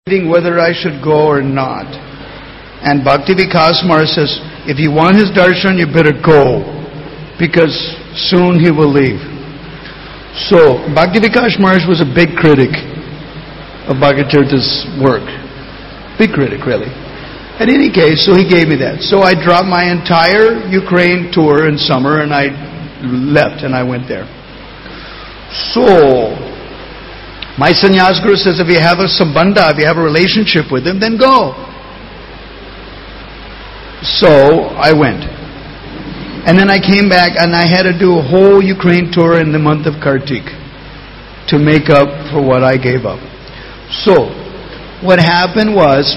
whether I should go or not. And Bhakti Vikas Maharaj says, if you want his darshan, you better go, because soon he will leave. So, Bhakti Vikas Maharaj was a big critic of Bhagavatirtha's work. Big critic, really. In any case, so he gave me that. So I dropped my entire Ukraine tour in summer and I left and I went there. So, my sannyas guru says, if you have a sambandha, if you have a relationship with him, then go. So, I went. And then I came back and I had to do a whole Ukraine tour in the month of Kartik to make up for what I gave up. So, what happened was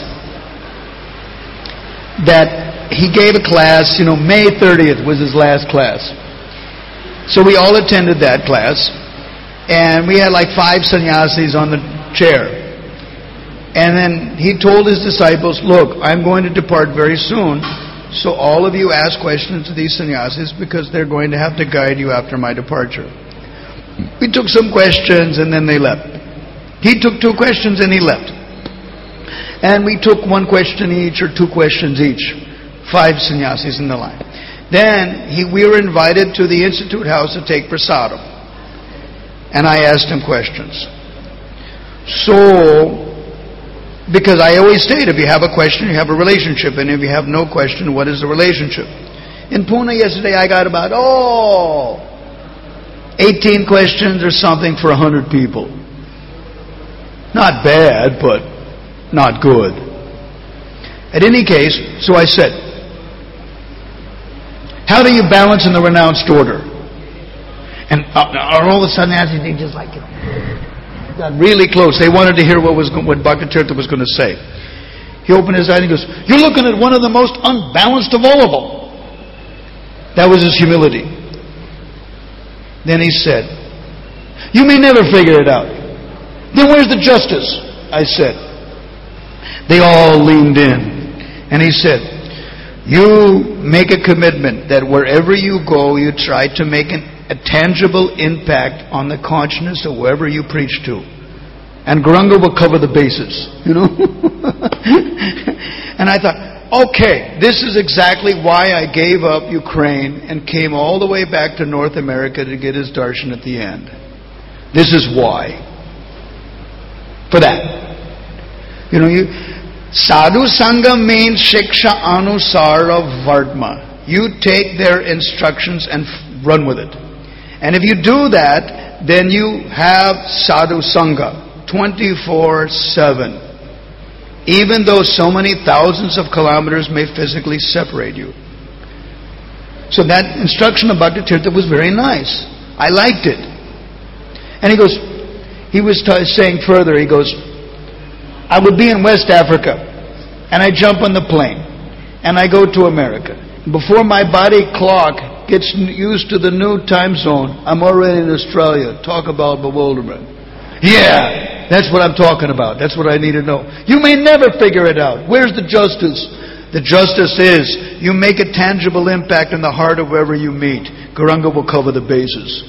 that he gave a class, May 30th was his last class. So we all attended that class. And we had like 5 sannyasis on the chair. And then he told his disciples, look, I'm going to depart very soon. So all of you ask questions to these sannyasis because they're going to have to guide you after my departure. We took some questions and then they left. He took 2 questions and he left. And we took 1 question each or 2 questions each. 5 sannyasis in the line. Then we were invited to the Institute House to take prasadam. And I asked him questions. So, because I always state, if you have a question, you have a relationship. And if you have no question, what is the relationship? In Pune yesterday, I got about, 18 questions or something for 100 people. Not bad, but not good. In any case, so I said, how do you balance in the renounced order? And all of a sudden, they just got really close. They wanted to hear what Bhaktitirtha was going to say. He opened his eyes and he goes, you're looking at one of the most unbalanced of all of them. That was his humility. Then he said, you may never figure it out. Then where's the justice? I said. They all leaned in. And he said, you make a commitment that wherever you go, you try to make a tangible impact on the consciousness of whoever you preach to. And Gauranga will cover the bases, And I thought, okay, this is exactly why I gave up Ukraine and came all the way back to North America to get his darshan at the end. This is why. For that. Sadhu Sangha means Shiksha Anusara Vardma. You take their instructions and run with it. And if you do that, then you have Sadhu Sangha 24/7. Even though so many thousands of kilometers may physically separate you. So that instruction of Bhaktitirtha was very nice. I liked it. And he was saying further, he goes, I would be in West Africa, and I jump on the plane, and I go to America. Before my body clock gets used to the new time zone, I'm already in Australia. Talk about bewilderment. Yeah, that's what I'm talking about. That's what I need to know. You may never figure it out. Where's the justice? The justice is, you make a tangible impact in the heart of whoever you meet. Gauranga will cover the bases.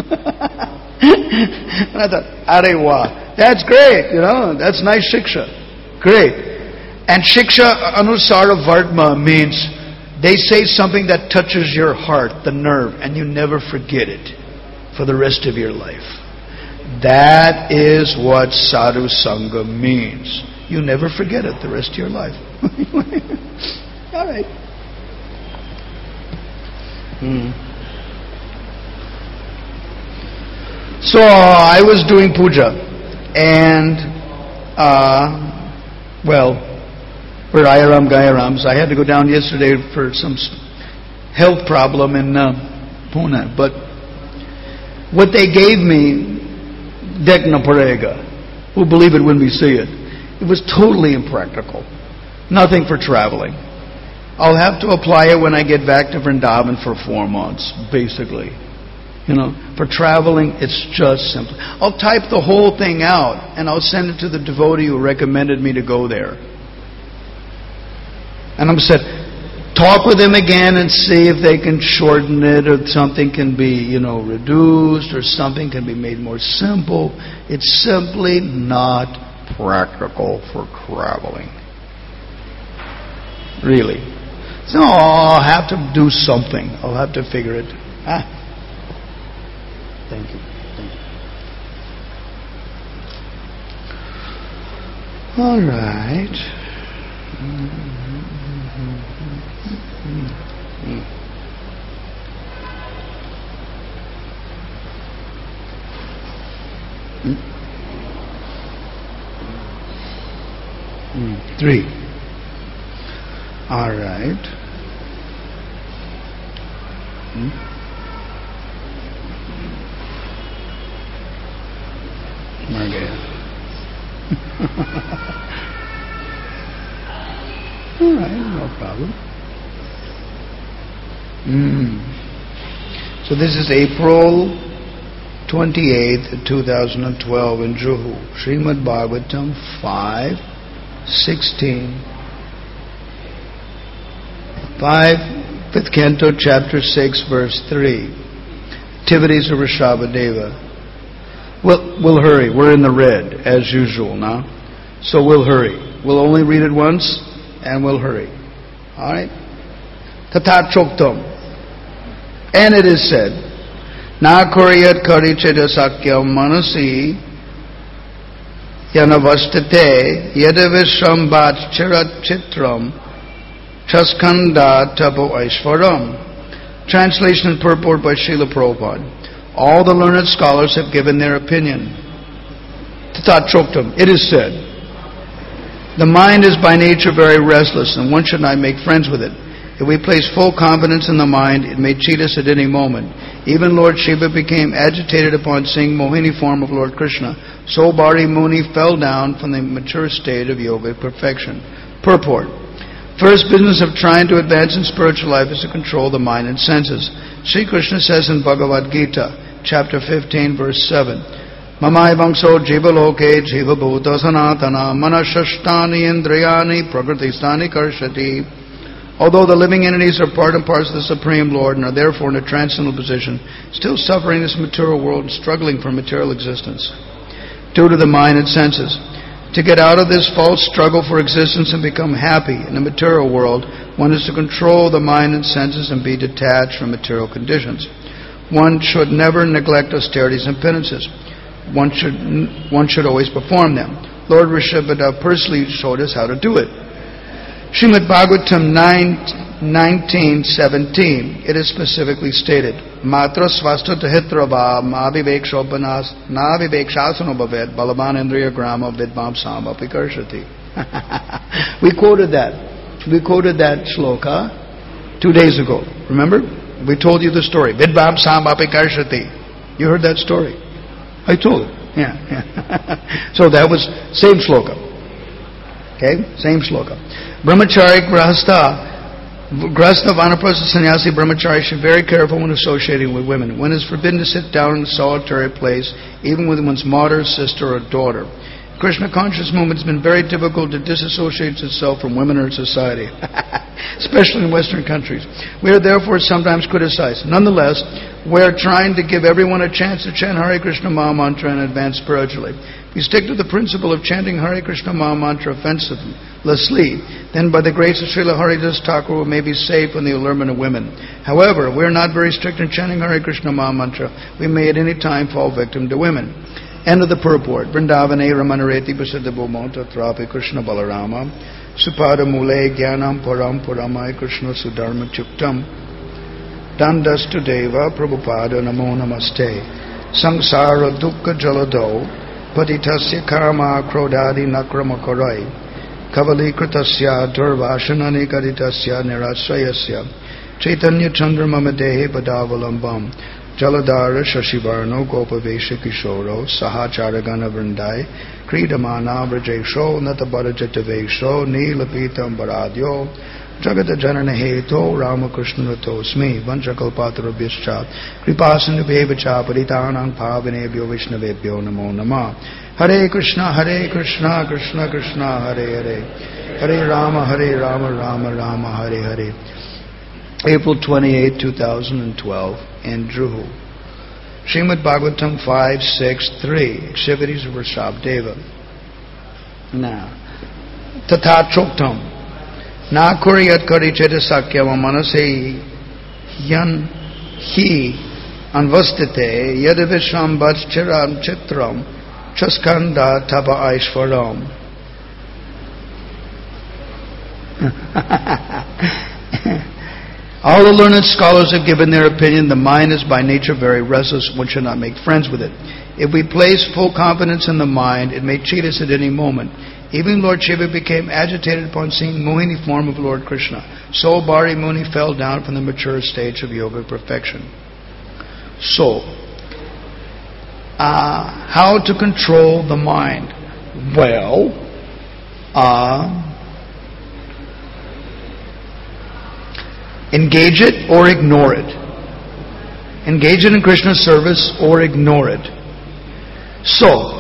And I thought, Arewa, that's great, that's nice shiksha. Great. And shiksha anusara vardma means they say something that touches your heart, the nerve, and you never forget it for the rest of your life. That is what Sadhu Sangha means. You never forget it the rest of your life. All right. So I was doing puja, and we're Ayaram Gayarams. I had to go down yesterday for some health problem in Pune. But what they gave me, Dekna Parega, who believe it when we see it, it was totally impractical. Nothing for traveling. I'll have to apply it when I get back to Vrindavan for 4 months, basically. For traveling, it's just simple. I'll type the whole thing out, and I'll send it to the devotee who recommended me to go there. And I'm said, talk with them again and see if they can shorten it, or something can be, reduced, or something can be made more simple. It's simply not practical for traveling. Really. So I'll have to do something. I'll have to figure it. Thank you. All right. Three. All right. Margaret. All right, no problem. So this is April 28th, 2012 in Juhu. Srimad Bhagavatam 5:16. 5th Canto, Chapter 6, Verse 3. Activities of Rishabhadeva. We'll hurry. We're in the red, as usual now. So we'll hurry. We'll only read it once, and we'll hurry. All right? Tatha choktam. And it is said, Na koriyat karicheda sakyam manasi yanavastate yadavishram bhat chirat chitram chaskanda tapo aishvaram. Translation and purport by Srila Prabhupada. All the learned scholars have given their opinion. Tatha choktam. It is said, the mind is by nature very restless, and one should not make friends with it. If we place full confidence in the mind, it may cheat us at any moment. Even Lord Shiva became agitated upon seeing Mohini form of Lord Krishna. So Bari Muni fell down from the mature state of yogic perfection. Purport. First business of trying to advance in spiritual life is to control the mind and senses. Sri Krishna says in Bhagavad Gita, chapter 15, verse 7, Mamai vangso jiva loke jiva bhuta sanatana manashashtani indriyani prakritistani karshati. Although the living entities are part and parcel of the Supreme Lord and are therefore in a transcendental position, still suffering in this material world and struggling for material existence due to the mind and senses. To get out of this false struggle for existence and become happy in the material world, one is to control the mind and senses and be detached from material conditions. One should never neglect austerities and penances. One should always perform them. Lord Rishabhadeva personally showed us how to do it. Srimad Bhagavatam 19:17, it is specifically stated, Matra svasta tahitrava mavivekshoppanas navivekshasano bhavet balavan indriya grama vidvam samba pikarshati. We quoted that. We quoted that shloka 2 days ago. Remember? We told you the story. Vidvam samba pikarshati. You heard that story? I told it. Yeah. So that was same shloka. Okay? Same shloka. Brahmachari Grahastha Vanaprastha Sannyasi Brahmachari should be very careful when associating with women. One is forbidden to sit down in a solitary place, even with one's mother, sister, or daughter. Krishna conscious movement has been very difficult to disassociate itself from women or society, especially in Western countries. We are therefore sometimes criticized. Nonetheless, we are trying to give everyone a chance to chant Hare Krishna Maha Mantra and advance spiritually. If we stick to the principle of chanting Hare Krishna Maha Mantra offensively, then by the grace of Srila Haridas Thakur we may be safe from the allurement of women. However, we are not very strict in chanting Hare Krishna Maha Mantra. We may at any time fall victim to women. End of the purport. Vrindavane Ramanareti Prasiddha Mota Trapi Krishna Balarama Supada Mule Jnanam Param Puramai Krishna Sudharma Chuktam Dandastu Deva Prabhupada Namo Namaste Samsara Dukkha Jalado Patitasya Karma Krodadi Nakrama Karai Kavali Kritasya Durvashanani Kaditasya Nirasrayasya Chaitanya Chandra Mamadehe Padavalambam Jaladara Shashivarno Gopavesha Kishoro Sahacharagana Vrindai Kridamana Vrajesho Natabharajatavesho Nilapitam Baradyo Jagata Janana Heto Ramakrishna Tosmi Vanchakalpatarabhyascha Kripasanubhevacha Paritanang Pavanebhyo Vishnavebhyo Namo Nama Hare Krishna Krishna Krishna Hare Hare Hare Rama Rama Rama Hare Hare. April 28, 2012 in Juhu. Srimad Bhagavatam 5:6-3, Activities of Rishabhadeva. Na. Tatha choktam. Na kuriyat karicheta sakyam manase yan hi anvastite yadavishram bhatschiram chitram chaskanda tapa aishvaram. All the learned scholars have given their opinion. The mind is by nature very restless. One should not make friends with it. If we place full confidence in the mind, it may cheat us at any moment. Even Lord Shiva became agitated upon seeing Mohini form of Lord Krishna. So Bari Muni fell down from the mature stage of yoga perfection. So, how to control the mind? Well, engage it or ignore it. Engage it in Krishna's service or ignore it. So,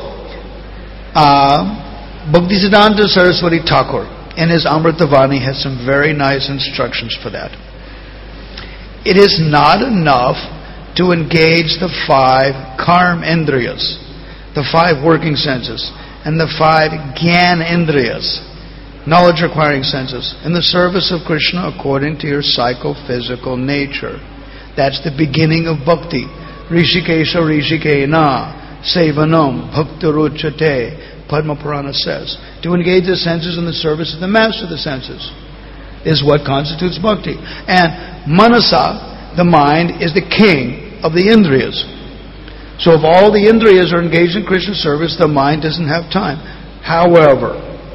Bhaktisiddhanta Saraswati Thakur in his Amritavani has some very nice instructions for that. It is not enough to engage the 5 karma indriyas, the 5 working senses, and the 5 gyan indriyas, knowledge requiring senses, in the service of Krishna according to your psychophysical nature. That's the beginning of bhakti. Rishikesha Rishikena Sevanam Bhaktaruchate, Padma Purana says. To engage the senses in the service of the master of the senses is what constitutes bhakti. And manasa, the mind, is the king of the indriyas. So if all the indriyas are engaged in Krishna's service, the mind doesn't have time. However,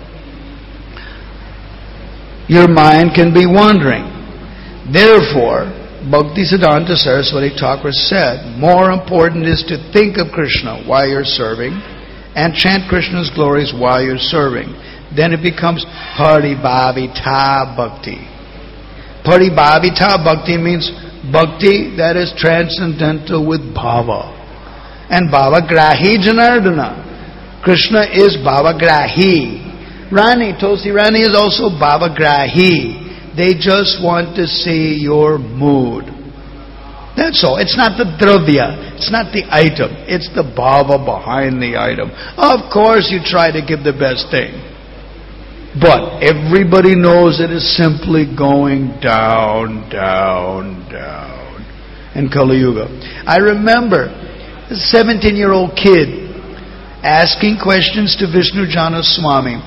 your mind can be wandering. Therefore, Bhaktisiddhanta Saraswati Thakur said, more important is to think of Krishna while you're serving and chant Krishna's glories while you're serving. Then it becomes Paribhavita Bhakti. Paribhavita Bhakti means bhakti that is transcendental with bhava. And bhavagrahi Janardana. Krishna is bhavagrahi. Rani, Tulsi Rani is also bhavagrahi. They just want to see your mood. That's all. It's not the dravya. It's not the item. It's the bhava behind the item. Of course you try to give the best thing. But everybody knows it is simply going down, down, down in Kali Yuga. I remember a 17-year-old kid asking questions to Vishnu Jana Swami.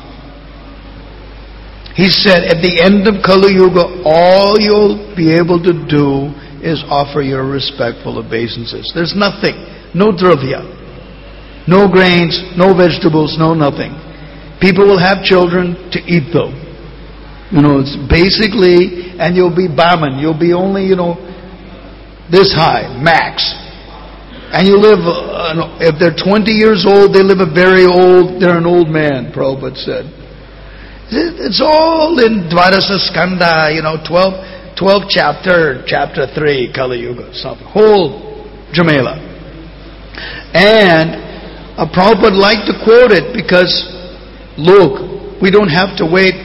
He said, at the end of Kali Yuga, all you'll be able to do is offer your respectful obeisances. There's nothing. No dravya. No grains, no vegetables, no nothing. People will have children to eat them. It's basically, and you'll be Brahman. You'll be only, this high, max. And you live, if they're 20 years old, they live they're an old man, Prabhupada said. It's all in Dvarasa Skanda, 12 chapter 3, Kali Yuga, something. Whole Jamela. And Prabhupada liked to quote it because, look, we don't have to wait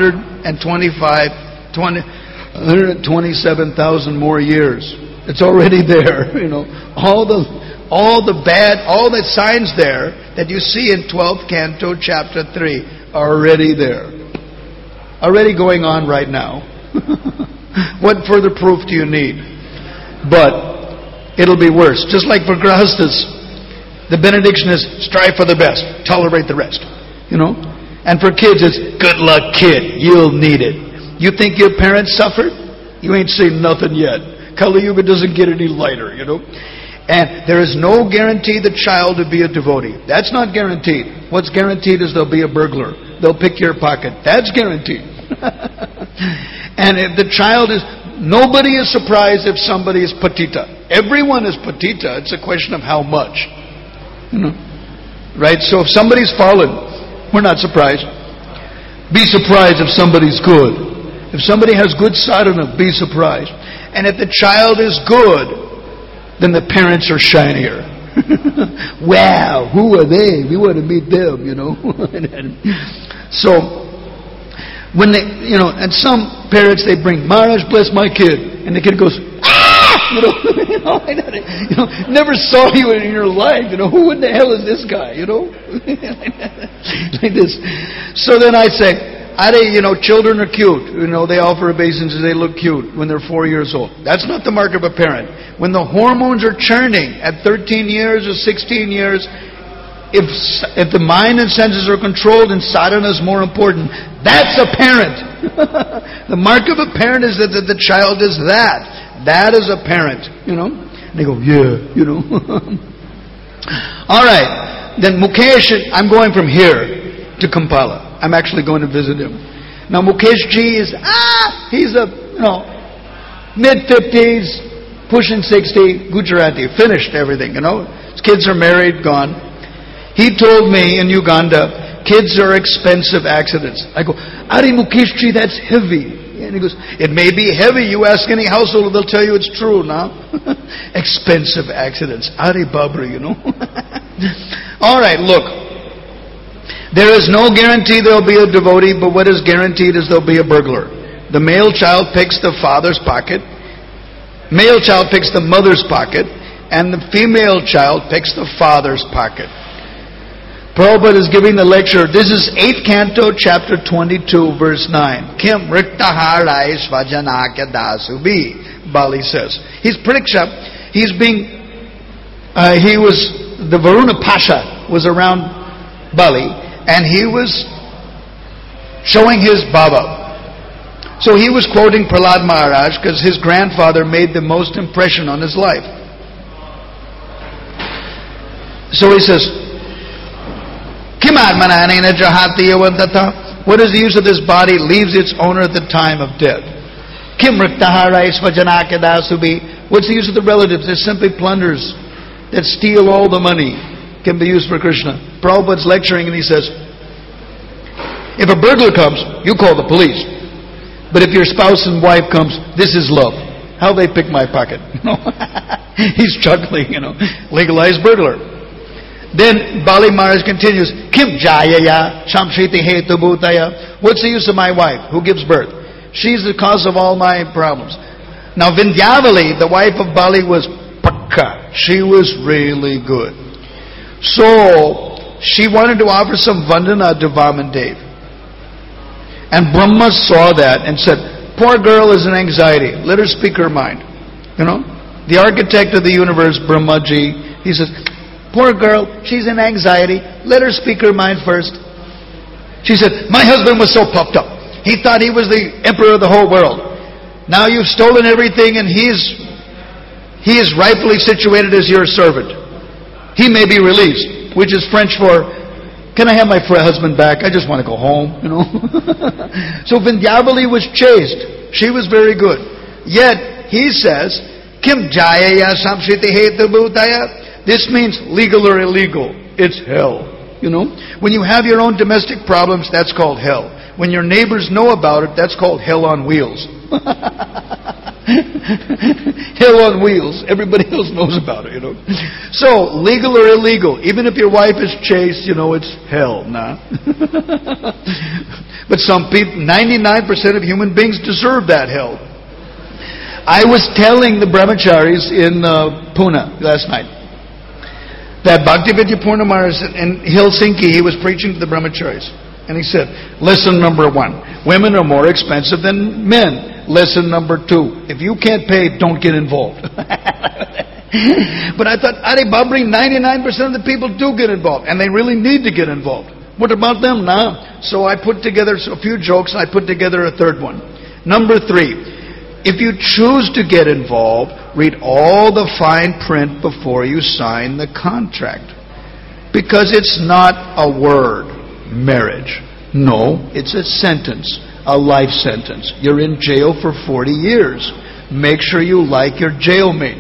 127,000 more years. It's already there, All the signs there that you see in 12th canto, chapter 3 are already there. Already going on right now. What further proof do you need? But it'll be worse. Just like for grahastas, the benediction is strive for the best, tolerate the rest. And for kids it's good luck kid, you'll need it. You think your parents suffered? You ain't seen nothing yet. Kali Yuga doesn't get any lighter, And there is no guarantee the child will be a devotee. That's not guaranteed. What's guaranteed is they'll be a burglar. They'll pick your pocket. That's guaranteed. And if the child is... Nobody is surprised if somebody is patita. Everyone is patita. It's a question of how much. Right? So if somebody's fallen, we're not surprised. Be surprised if somebody's good. If somebody has good sadhana, be surprised. And if the child is good, then the parents are shinier. Wow, who are they? We want to meet them, So, when they, and some parents, they bring, Maharaj bless my kid. And the kid goes, ah! Never saw you in your life. Who in the hell is this guy? Like this. So then I say, children are cute. They offer obeisance, they look cute when they're 4 years old. That's not the mark of a parent. When the hormones are churning at 13 years or 16 years, if the mind and senses are controlled and sadhana is more important, that's a parent. The mark of a parent is that the child is that. That is a parent. And they go, yeah, All right. Then Mukesh, I'm going from here to Kampala. I'm actually going to visit him. Now Mukesh Ji is, he's a, mid-50s, pushing 60, Gujarati, finished everything, His kids are married, gone. He told me in Uganda, kids are expensive accidents. I go, Ari Mukesh Ji, that's heavy. And he goes, it may be heavy. You ask any household, they'll tell you it's true now. Expensive accidents. Ari Babri, All right, look. There is no guarantee there'll be a devotee, but what is guaranteed is there'll be a burglar. The male child picks the father's pocket, male child picks the mother's pocket, and the female child picks the father's pocket. Prabhupada is giving the lecture. This is 8th canto, chapter 22, verse 9. Kim riktaharai svajanakya dasubi, Bali says. He's Pariksha. The Varuna Pasha was around Bali, and he was showing his Baba. So he was quoting Prahlad Maharaj because his grandfather made the most impression on his life. So he says, what is the use of this body? Leaves its owner at the time of death. What's the use of the relatives? They're simply plunderers that steal all the money. Can be used for Krishna. Prabhupada's lecturing and he says, if a burglar comes, you call the police. But if your spouse and wife comes, this is love. How they pick my pocket. He's chuckling, legalized burglar. Then Bali Maharaj continues, Kim Jayaya Shamshriti Hetu Bhutaya. What's the use of my wife? Who gives birth? She's the cause of all my problems. Now Vindhyavali, the wife of Bali, was pakka. She was really good. So she wanted to offer some vandana to Vamandev. And Brahma saw that and said, poor girl is in anxiety. Let her speak her mind. The architect of the universe, Brahmaji, he says, poor girl, she's in anxiety. Let her speak her mind first. She said, my husband was so puffed up. He thought he was the emperor of the whole world. Now you've stolen everything and he is rightfully situated as your servant. He may be released, which is French for, can I have my husband back? I just want to go home, So Vindhyavali was chaste. She was very good. Yet, he says, Kim Jayaya Samshriti Hetu Bhutaya. This means legal or illegal. It's hell. When you have your own domestic problems, that's called hell. When your neighbors know about it, that's called hell on wheels. Hell on wheels. Everybody else knows about it, So, legal or illegal. Even if your wife is chaste, it's hell. Nah. But some people, 99% of human beings deserve that hell. I was telling the brahmacharis in Pune last night that Bhaktivedanta Purna Maharaj in Helsinki, he was preaching to the brahmacharis. And he said, lesson number 1, women are more expensive than men. Lesson number 2, if you can't pay, don't get involved. But I thought, Ari Babri, 99% of the people do get involved. And they really need to get involved. What about them now? So I put together a few jokes and I put together a third one. Number 3, if you choose to get involved, read all the fine print before you sign the contract. Because it's not a word, marriage. No, it's a sentence. A life sentence. You're in jail for 40 years. Make sure you like your jailmate.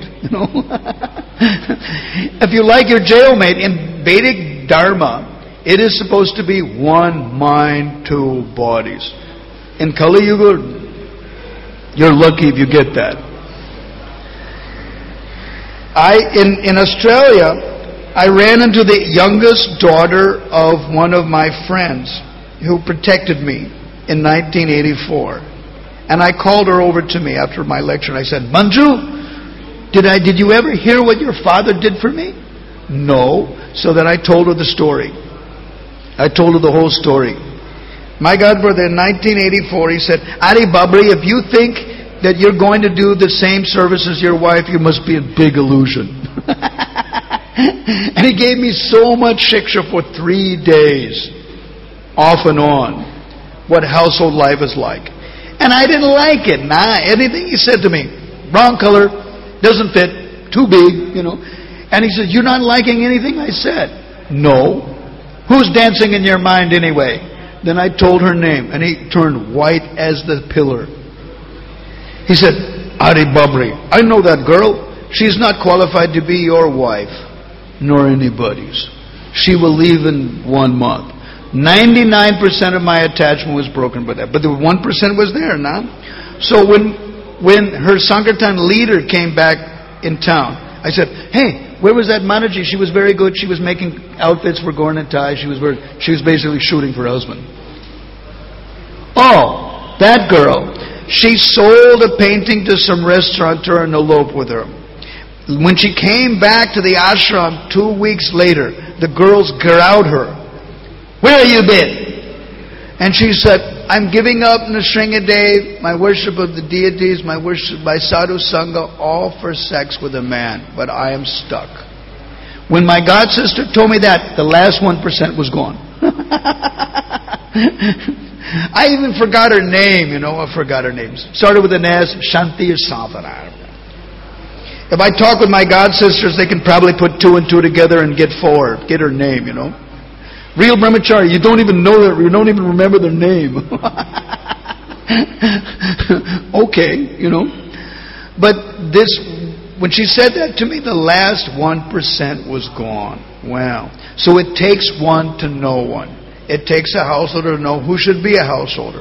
If you like your jailmate, in Vedic Dharma, it is supposed to be one mind, two bodies. In Kali Yuga, you're lucky if you get that. In Australia, I ran into the youngest daughter of one of my friends who protected me in 1984. And I called her over to me after my lecture and I said, Manju, Did you ever hear what your father did for me? No. So then I told her the story. I told her the whole story. My God, brother, in 1984, he said, Ari Babri, if you think that you're going to do the same service as your wife, you must be a big illusion. And he gave me so much shiksha for 3 days, off and on, what household life is like. And I didn't like it. Anything he said to me, wrong color, doesn't fit, too big, And he said, you're not liking anything I said? No. Who's dancing in your mind anyway? Then I told her name, and he turned white as the pillar. He said, Ari Babri, I know that girl. She's not qualified to be your wife, nor anybody's. She will leave in 1 month. 99% of my attachment was broken by that. But the 1% was there now. So when her Sankirtan leader came back in town, I said, hey, where was that Manaji? She was very good. She was making outfits for Gaur Nitai. She was basically shooting for her husband. Oh, that girl. She sold a painting to some restaurateur and eloped with her. When she came back to the ashram 2 weeks later, the girls garrowed her. Where have you been? And she said, I'm giving up Nrsingadev, my worship of the deities, my worship by Sadhu Sangha, all for sex with a man. But I am stuck. When my god sister told me that, the last 1% was gone. I even forgot her name, I forgot her name. Started with an S, Shanti or something. If I talk with my god sisters, they can probably put 2 and 2 together and get 4. Get her name, Real brahmachari, you don't even know that, you don't even remember their name. Okay, But when she said that to me, the last 1% was gone. Wow. So it takes one to know one. It takes a householder to know who should be a householder.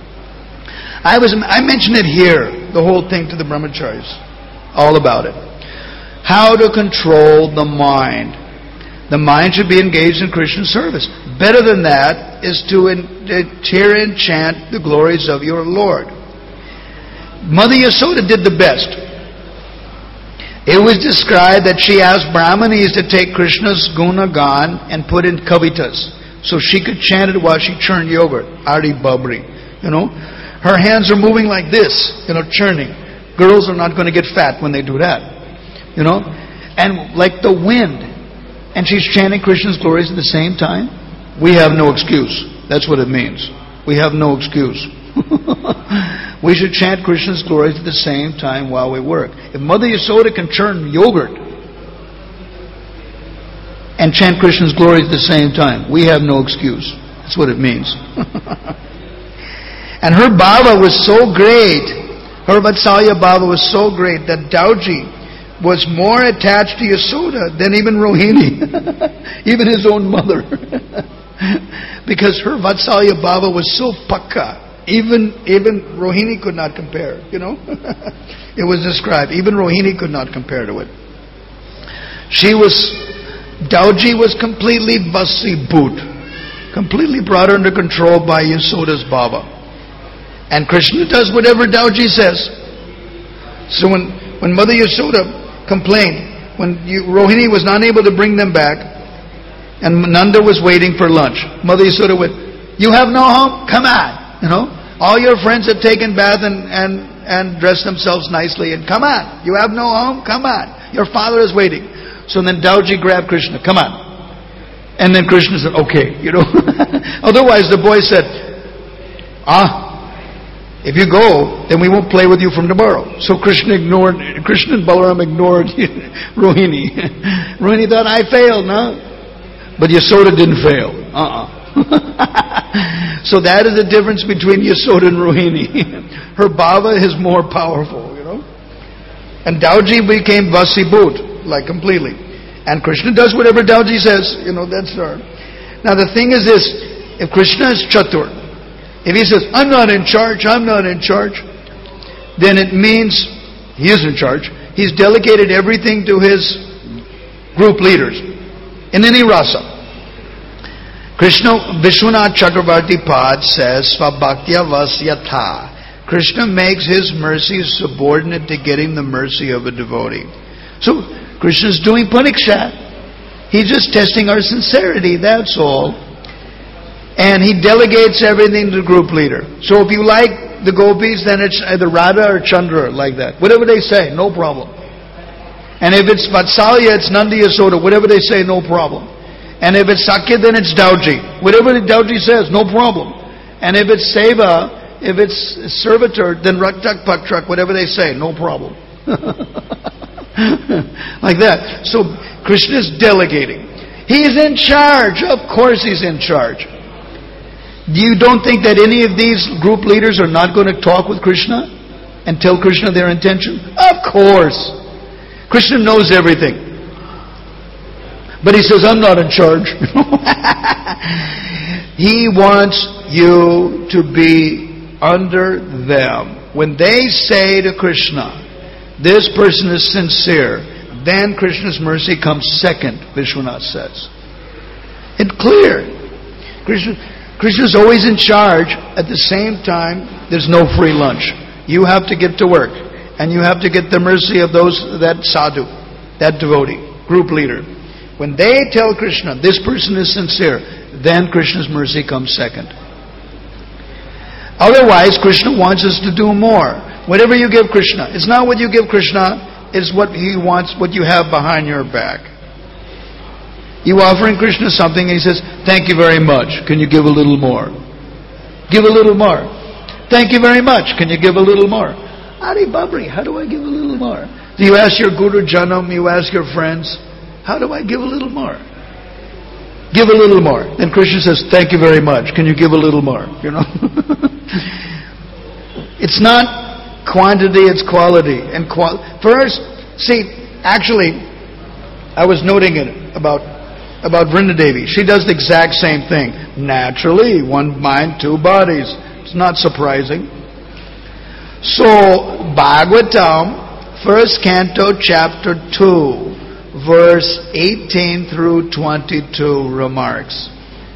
I mentioned it here, the whole thing to the brahmacharis. All about it. How to control the mind. The mind should be engaged in Krishna service. Better than that is to hear and chant the glories of your Lord. Mother Yasoda did the best. It was described that she asked Brahmanis to take Krishna's gunagan and put in kavitas, so she could chant it while she churned yogurt. Ari Babri. Her hands are moving like this, churning. Girls are not going to get fat when they do that. And like the wind. And she's chanting Krishna's glories at the same time. We have no excuse. That's what it means. We have no excuse. We should chant Krishna's glories at the same time while we work. If Mother Yasoda can churn yogurt and chant Krishna's glories at the same time, we have no excuse. That's what it means. And her bhava was so great, her Vatsalya bhava was so great that Dauji was more attached to Yasoda than even Rohini, even his own mother. Because her Vatsalya bhava was so pakka, even Rohini could not compare, It was described, even Rohini could not compare to it. Dauji was completely vasibhoot, completely brought under control by Yasoda's bhava. And Krishna does whatever Dauji says. So when Mother Yasoda complained, when Rohini was not able to bring them back, and Nanda was waiting for lunch, Mother Yasoda went, you have no home? Come on. All your friends have taken bath and dressed themselves nicely, and come on. You have no home? Come on. Your father is waiting. So then Dauji grabbed Krishna, come on. And then Krishna said, okay, Otherwise the boy said, if you go, then we won't play with you from tomorrow. So Krishna and Balaram ignored Rohini. Rohini thought, I failed, no? But Yasoda didn't fail. So that is the difference between Yasoda and Rohini. Her bhava is more powerful, And Dauji became vasibhoot, like completely. And Krishna does whatever Dauji says, that's her. Now the thing is this, if Krishna is chatur, if he says, I'm not in charge, then it means he is in charge. He's delegated everything to his group leaders. In any rasa. Krishna, Vishwanath Chakravarti Pad says, Svabhaktya vasyatha. Krishna makes His mercy subordinate to getting the mercy of a devotee. So, Krishna's doing pariksha. He's just testing our sincerity, that's all. And He delegates everything to the group leader. So if you like the gopis, then it's either Radha or Chandra, like that. Whatever they say, no problem. And if it's Vatsalya, it's Nandi Yasoda. Whatever they say, no problem. And if it's Sakya, then it's Dauji. Whatever the Dauji says, no problem. And if it's Seva, if it's servitor, then Raktak Patrak, whatever they say, no problem. Like that. So Krishna's delegating. He's in charge. Of course He's in charge. You don't think that any of these group leaders are not going to talk with Krishna and tell Krishna their intention? Of course. Krishna knows everything. But He says, I'm not in charge. He wants you to be under them. When they say to Krishna, this person is sincere, then Krishna's mercy comes second, Vishwanath says. It's clear. Krishna's always in charge. At the same time, there's no free lunch. You have to get to work. And you have to get the mercy of that sadhu, that devotee, group leader. When they tell Krishna, this person is sincere, then Krishna's mercy comes second. Otherwise, Krishna wants us to do more. Whatever you give Krishna, it's not what you give Krishna, it's what He wants, what you have behind your back. You offering Krishna something, and He says, thank you very much. Can you give a little more? Give a little more. Thank you very much. Can you give a little more? Ari Babri, how do I give a little more? Do you ask your Guru Janam, you ask your friends, how do I give a little more? Give a little more. Then Krishna says, thank you very much. Can you give a little more? You know? It's not quantity, it's quality. And first, see, actually, I was noting it about Vrinda Devi. She does the exact same thing. Naturally, one mind, two bodies. It's not surprising. So, Bhagavatam, first canto, chapter 2, verse 18 through 22 remarks.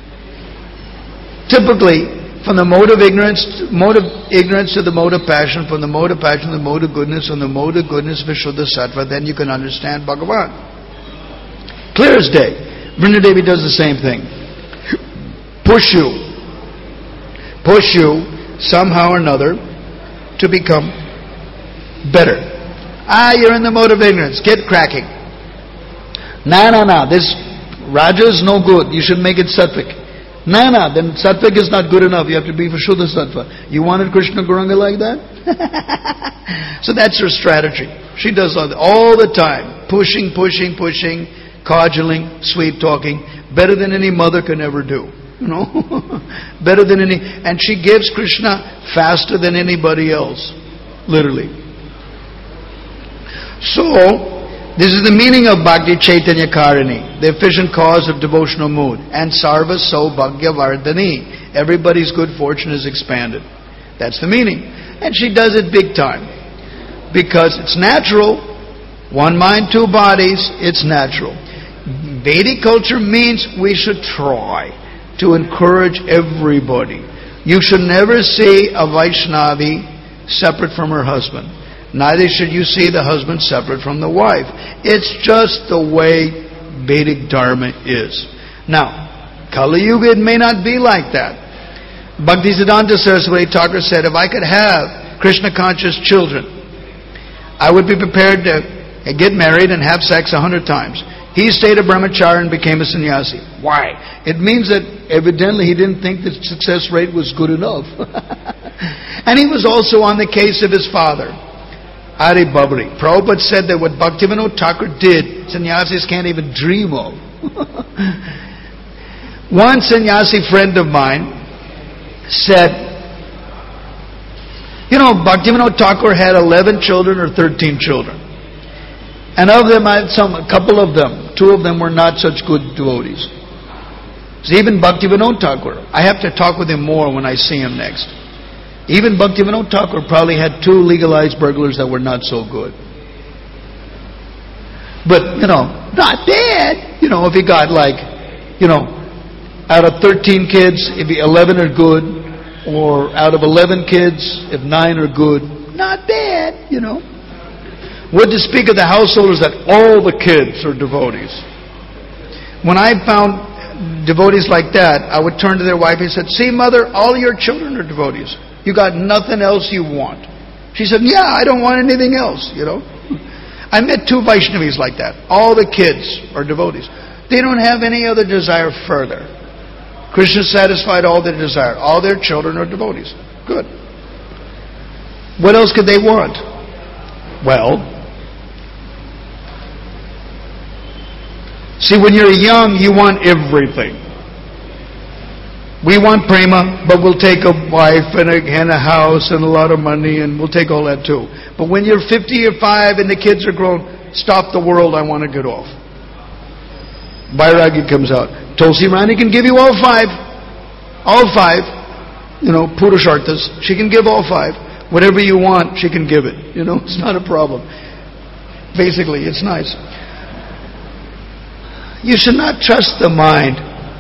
Typically, from the mode of ignorance to the mode of passion, from the mode of passion to the mode of goodness, from the mode of goodness, Vishuddha Sattva, then you can understand Bhagavan. Clear as day. Vrinda Devi does the same thing. Push you, somehow or another, to become better. You're in the mode of ignorance. Get cracking. No. This Raja is no good. You should make it Sattvic. No. Then Sattvic is not good enough. You have to be Vishuddha Sattva. You wanted Krishna Gauranga like that? So that's her strategy. She does all the time. Pushing, cajoling, sweet talking. Better than any mother can ever do. You know, better than any, and she gives Krishna faster than anybody else, literally. So, this is the meaning of Bhakti Chaitanya Karini, the efficient cause of devotional mood, and Sarva Saubhagya Vardhani, everybody's good fortune is expanded. That's the meaning. And she does it big time, because it's natural. One mind, two bodies, it's natural. Vedic culture means we should try to encourage everybody. You should never see a Vaishnavi separate from her husband. Neither should you see the husband separate from the wife. It's just the way Vedic Dharma is. Now, Kali Yuga, it may not be like that. Bhaktisiddhanta Saraswati Thakur said, if I could have Krishna-conscious children, I would be prepared to get married and have sex 100 times. He stayed a brahmachari and became a sannyasi. Why? It means that evidently he didn't think the success rate was good enough. And he was also on the case of his father, Ari Babri. Prabhupada said that what Bhaktivinoda Thakur did, sannyasis can't even dream of. One sannyasi friend of mine said, Bhaktivinoda Thakur had 11 children or 13 children. And of them, a couple of them, 2 of them were not such good devotees. So even Bhaktivinoda Thakur, I have to talk with him more when I see him next. Even Bhaktivinoda Thakur probably had 2 legalized burglars that were not so good. But, not bad. If he got out of 13 kids, if 11 are good, Or out of 11 kids, if 9 are good, not bad, What to speak of the householders that all the kids are devotees. When I found devotees like that, I would turn to their wife and said, "See, mother, all your children are devotees. You got nothing else you want." She said, "Yeah, I don't want anything else, I met 2 Vaishnavis like that. All the kids are devotees. They don't have any other desire further. Krishna satisfied all their desire. All their children are devotees. Good. What else could they want? Well, see, when you're young, you want everything. We want prema, but we'll take a wife and a house and a lot of money, and we'll take all that too. But when you're 50 or 5 and the kids are grown, stop the world, I want to get off. Vairagya comes out. Tulsi Rani can give you all 5. All 5. Purusharthas. She can give all 5. Whatever you want, she can give it. It's not a problem. Basically, it's nice. You should not trust the mind.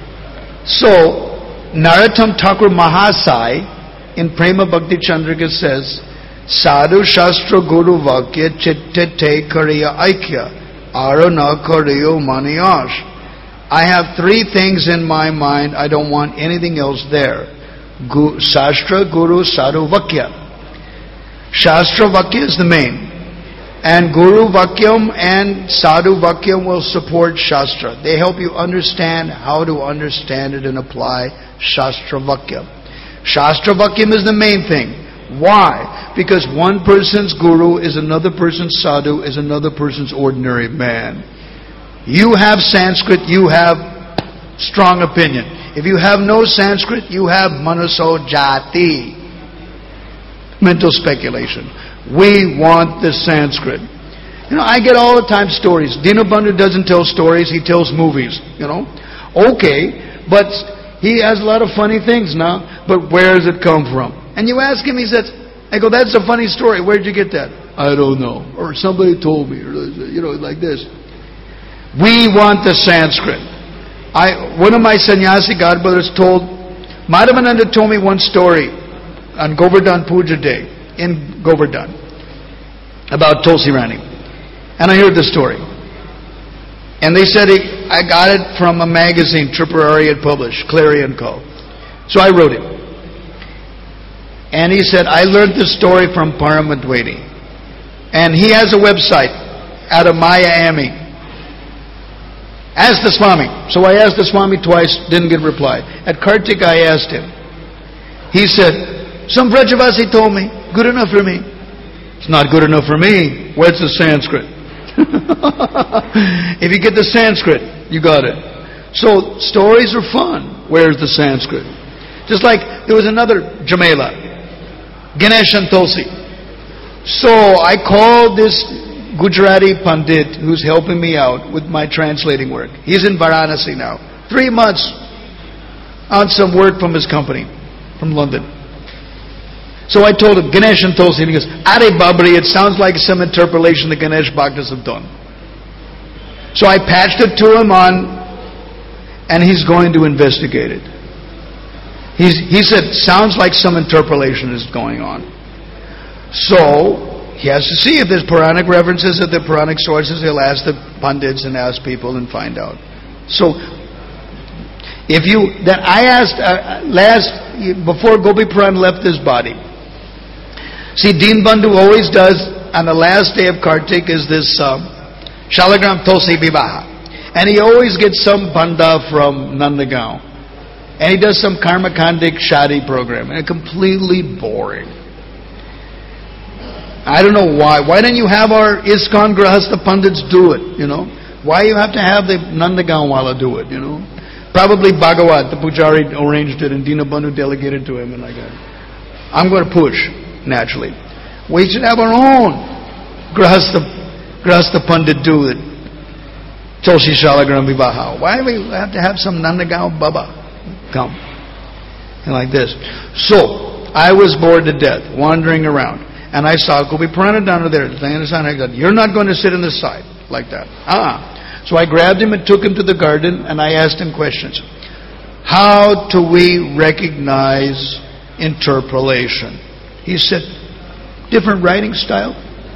So, Narottam Thakur Mahasai in Prema Bhakti Chandrika says, Sadhu Shastra Guru Vakya Chitte Te Kariya Aikya Arana Kariyo Maniyash. I have 3 things in my mind. I don't want anything else there. Shastra, Guru, Sadhu Vakya. Shastra Vakya is the main. And Guru Vakyam and Sadhu Vakyam will support Shastra. They help you understand how to understand it and apply Shastra Vakyam. Shastra Vakyam is the main thing. Why? Because one person's Guru is another person's Sadhu, is another person's ordinary man. You have Sanskrit, you have strong opinion. If you have no Sanskrit, you have Manaso Jati. Mental speculation. We want the Sanskrit. I get all the time stories. Dinabandhu doesn't tell stories, he tells movies. Okay, but he has a lot of funny things now, but where does it come from? And you ask him, he says, I go, that's a funny story. Where'd you get that? I don't know. Or somebody told me. Or, like this. We want the Sanskrit. One of my sannyasi godbrothers told, Madhavananda told me one story on Govardhan Puja Day in Govardhan about Tulsi Rani. And I heard the story. And they said, I got it from a magazine Tripurari had published, Clarion Co. So I wrote it. And he said, I learned this story from Paramadwaiti. And he has a website out of Maya Ami. Ask the Swami. So I asked the Swami twice, didn't get reply. At Kartik I asked him. He said, some Brajavasi told me, good enough for me. It's not good enough for me. Where's the Sanskrit? If you get the Sanskrit, you got it. So stories are fun. Where's the Sanskrit? Just like there was another Jamela, Ganesh and Tulsi. So I called this Gujarati Pandit who's helping me out with my translating work. He's in Varanasi now. 3 months on some work from his company, from London. So I told him, Ganesh and Tulsi, and he goes, Are Babri, it sounds like some interpolation the Ganesh Bhaktas have done. So I patched it to him on, and he's going to investigate it. He said, sounds like some interpolation is going on. So he has to see if there's Puranic references, if there are Puranic sources. He'll ask the Pandits and ask people and find out. So, I asked before Gopi Puran left this body. See, Dinabandhu always does on the last day of Kartik is this Shalagram Tulsi Vivaha. And he always gets some banda from Nandagaon. And he does some Karmakandik Shadi program. And it's completely boring. I don't know why. Why don't you have our ISKCON Grahastha Pandits do it, Why you have to have the Nandagaonwala do it, Probably Bhagavat, the Pujari, arranged it and Dinabandhu delegated to him and like that. I'm going to push, naturally. We should have our own Grahastha Pandit do it. Tulsi Shalagram Vivaha. Why do we have to have some Nandagaon Baba come? And like this. So, I was bored to death, wandering around. And I saw Gopi Purana down there. I said, you're not going to sit on the side like that. So I grabbed him and took him to the garden and I asked him questions. How do we recognize interpolation. He said, different writing style.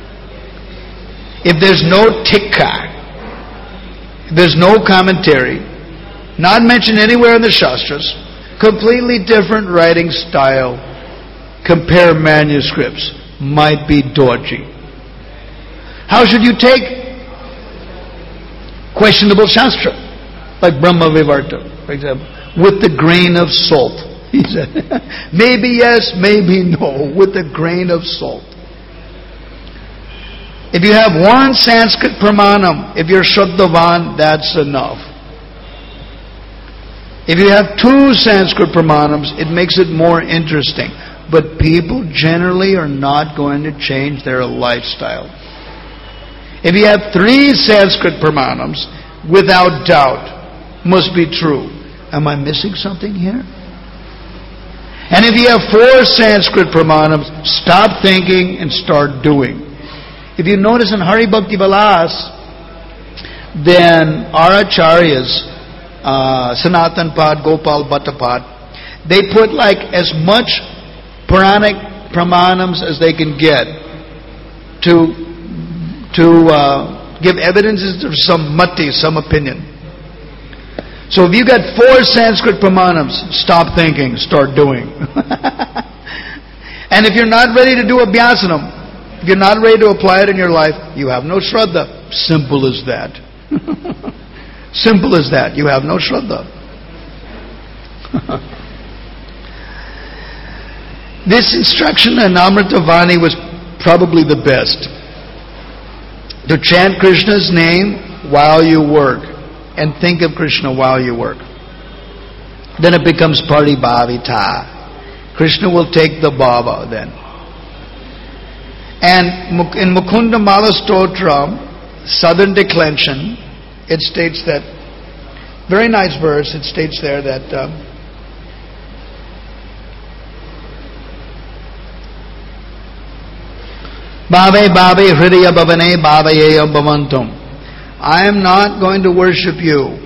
If there's no tikka, if there's no commentary, not mentioned anywhere in the Shastras, completely different writing style, compare manuscripts, might be dodgy. How should you take questionable Shastra, like Brahma Vivarta, for example, with the grain of salt? He said, maybe yes, maybe no, with a grain of salt. If you have one Sanskrit pramanam, if you're Shraddhavan, that's enough. If you have two Sanskrit pramanams, it makes it more interesting. But people generally are not going to change their lifestyle. If you have three Sanskrit pramanams, without doubt, must be true. Am I missing something here? And if you have four Sanskrit pramanams, stop thinking and start doing. If you notice in Hari Bhakti Vilas, then our acharyas, Sanatan Pad, Gopal Bhatta Pad, they put like as much Puranic pramanams as they can get to give evidences of some mati, some opinion. So if you got four Sanskrit pramanams, stop thinking, start doing. And if you're not ready to do abhyasanam, if you're not ready to apply it in your life, you have no shraddha. Simple as that. Simple as that. You have no shraddha. This instruction in Amritavani was probably the best. To chant Krishna's name while you work and think of Krishna while you work. Then it becomes paribhavita. Krishna will take the bhava then. And in Mukunda Mala Stotra, Southern Declension, it states that, very nice verse, it states there that Bhave Bhave Hridaya Bhavane Bhavayeyam Bhavantum. I am not going to worship you.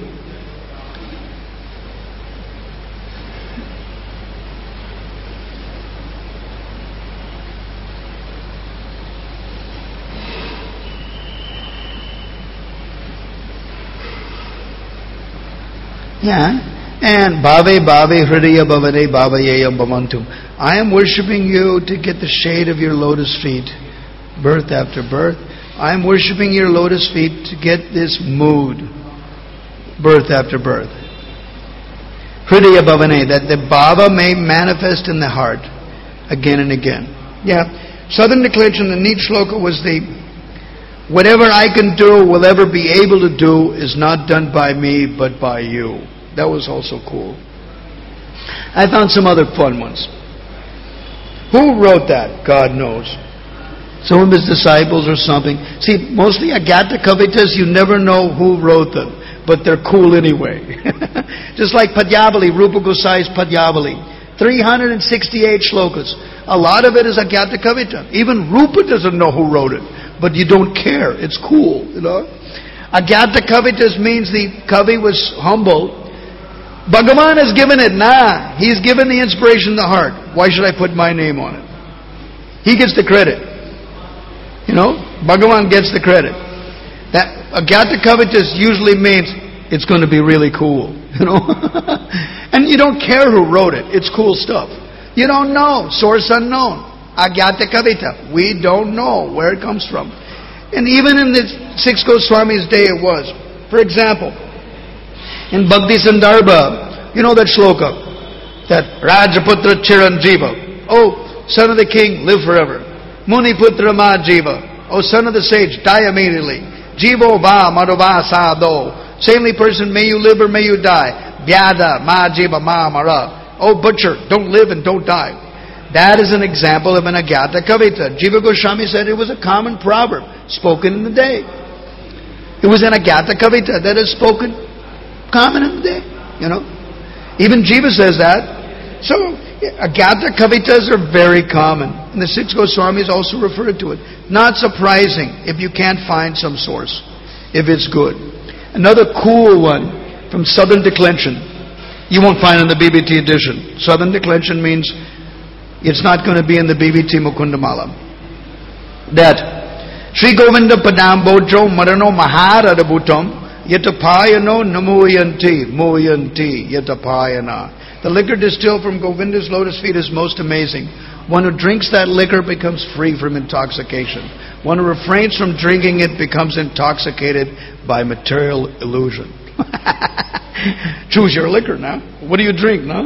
Yeah. And Bhave Bhave Hridaya Bhavane Bhavayeyam Bhavantum. I am worshiping you to get the shade of your lotus feet. Birth after birth. I am worshiping your lotus feet to get this mood. Birth after birth. Hridaya Bhavane, that the bhava may manifest in the heart again and again. Yeah. Southern Declension, the neat shloka was the whatever I can do, will ever be able to do, is not done by me, but by you. That was also cool. I found some other fun ones. Who wrote that? God knows. Some of his disciples or something. See, mostly Agatha Kavitas, you never know who wrote them, but they're cool anyway. Just like Padyavali, Rupa Gosai's Padyavali. 368 shlokas. A lot of it is Agatha Kavita. Even Rupa doesn't know who wrote it, but you don't care. It's cool, you know. Agatha Kavitas means the Kavi was humble. Bhagavan has given it. Nah, he's given the inspiration in the heart. Why should I put my name on it? He gets the credit. You know, Bhagavan gets the credit. That Agatha Kavitas usually means it's going to be really cool. You know, and you don't care who wrote it. It's cool stuff. You don't know. Source unknown. Agatha Kavita. We don't know where it comes from. And even in the Six Goswamis' day it was. For example, in Bhakti Sandarbha, you know that shloka, that Rajaputra Chiranjiva. Oh, son of the king, live forever. Muniputra ma jiva. Oh, son of the sage, die immediately. Jivo va madhava sado. Saintly person, may you live or may you die. Vyada ma jiva ma mara. Oh, butcher, don't live and don't die. That is an example of an Agatha Kavita. Jiva Goswami said it was a common proverb spoken in the day. It was an Agatha Kavita that is spoken common in the day. You know, even Jiva says that. So Agatha Kavitas are very common. And the Six Goswamis also refer to it. Not surprising if you can't find some source, if it's good. Another cool one from Southern Declension. You won't find in the BBT edition. Southern Declension means It's not going to be in the BBT Mukundamala. That Sri Govinda Padambojo Marano Maharadabutam Yatapayano Namuyanti Yatapayana. The liquor distilled from Govinda's lotus feet is most amazing. One who drinks that liquor becomes free from intoxication. One who refrains from drinking it becomes intoxicated by material illusion. Choose your liquor now. What do you drink now?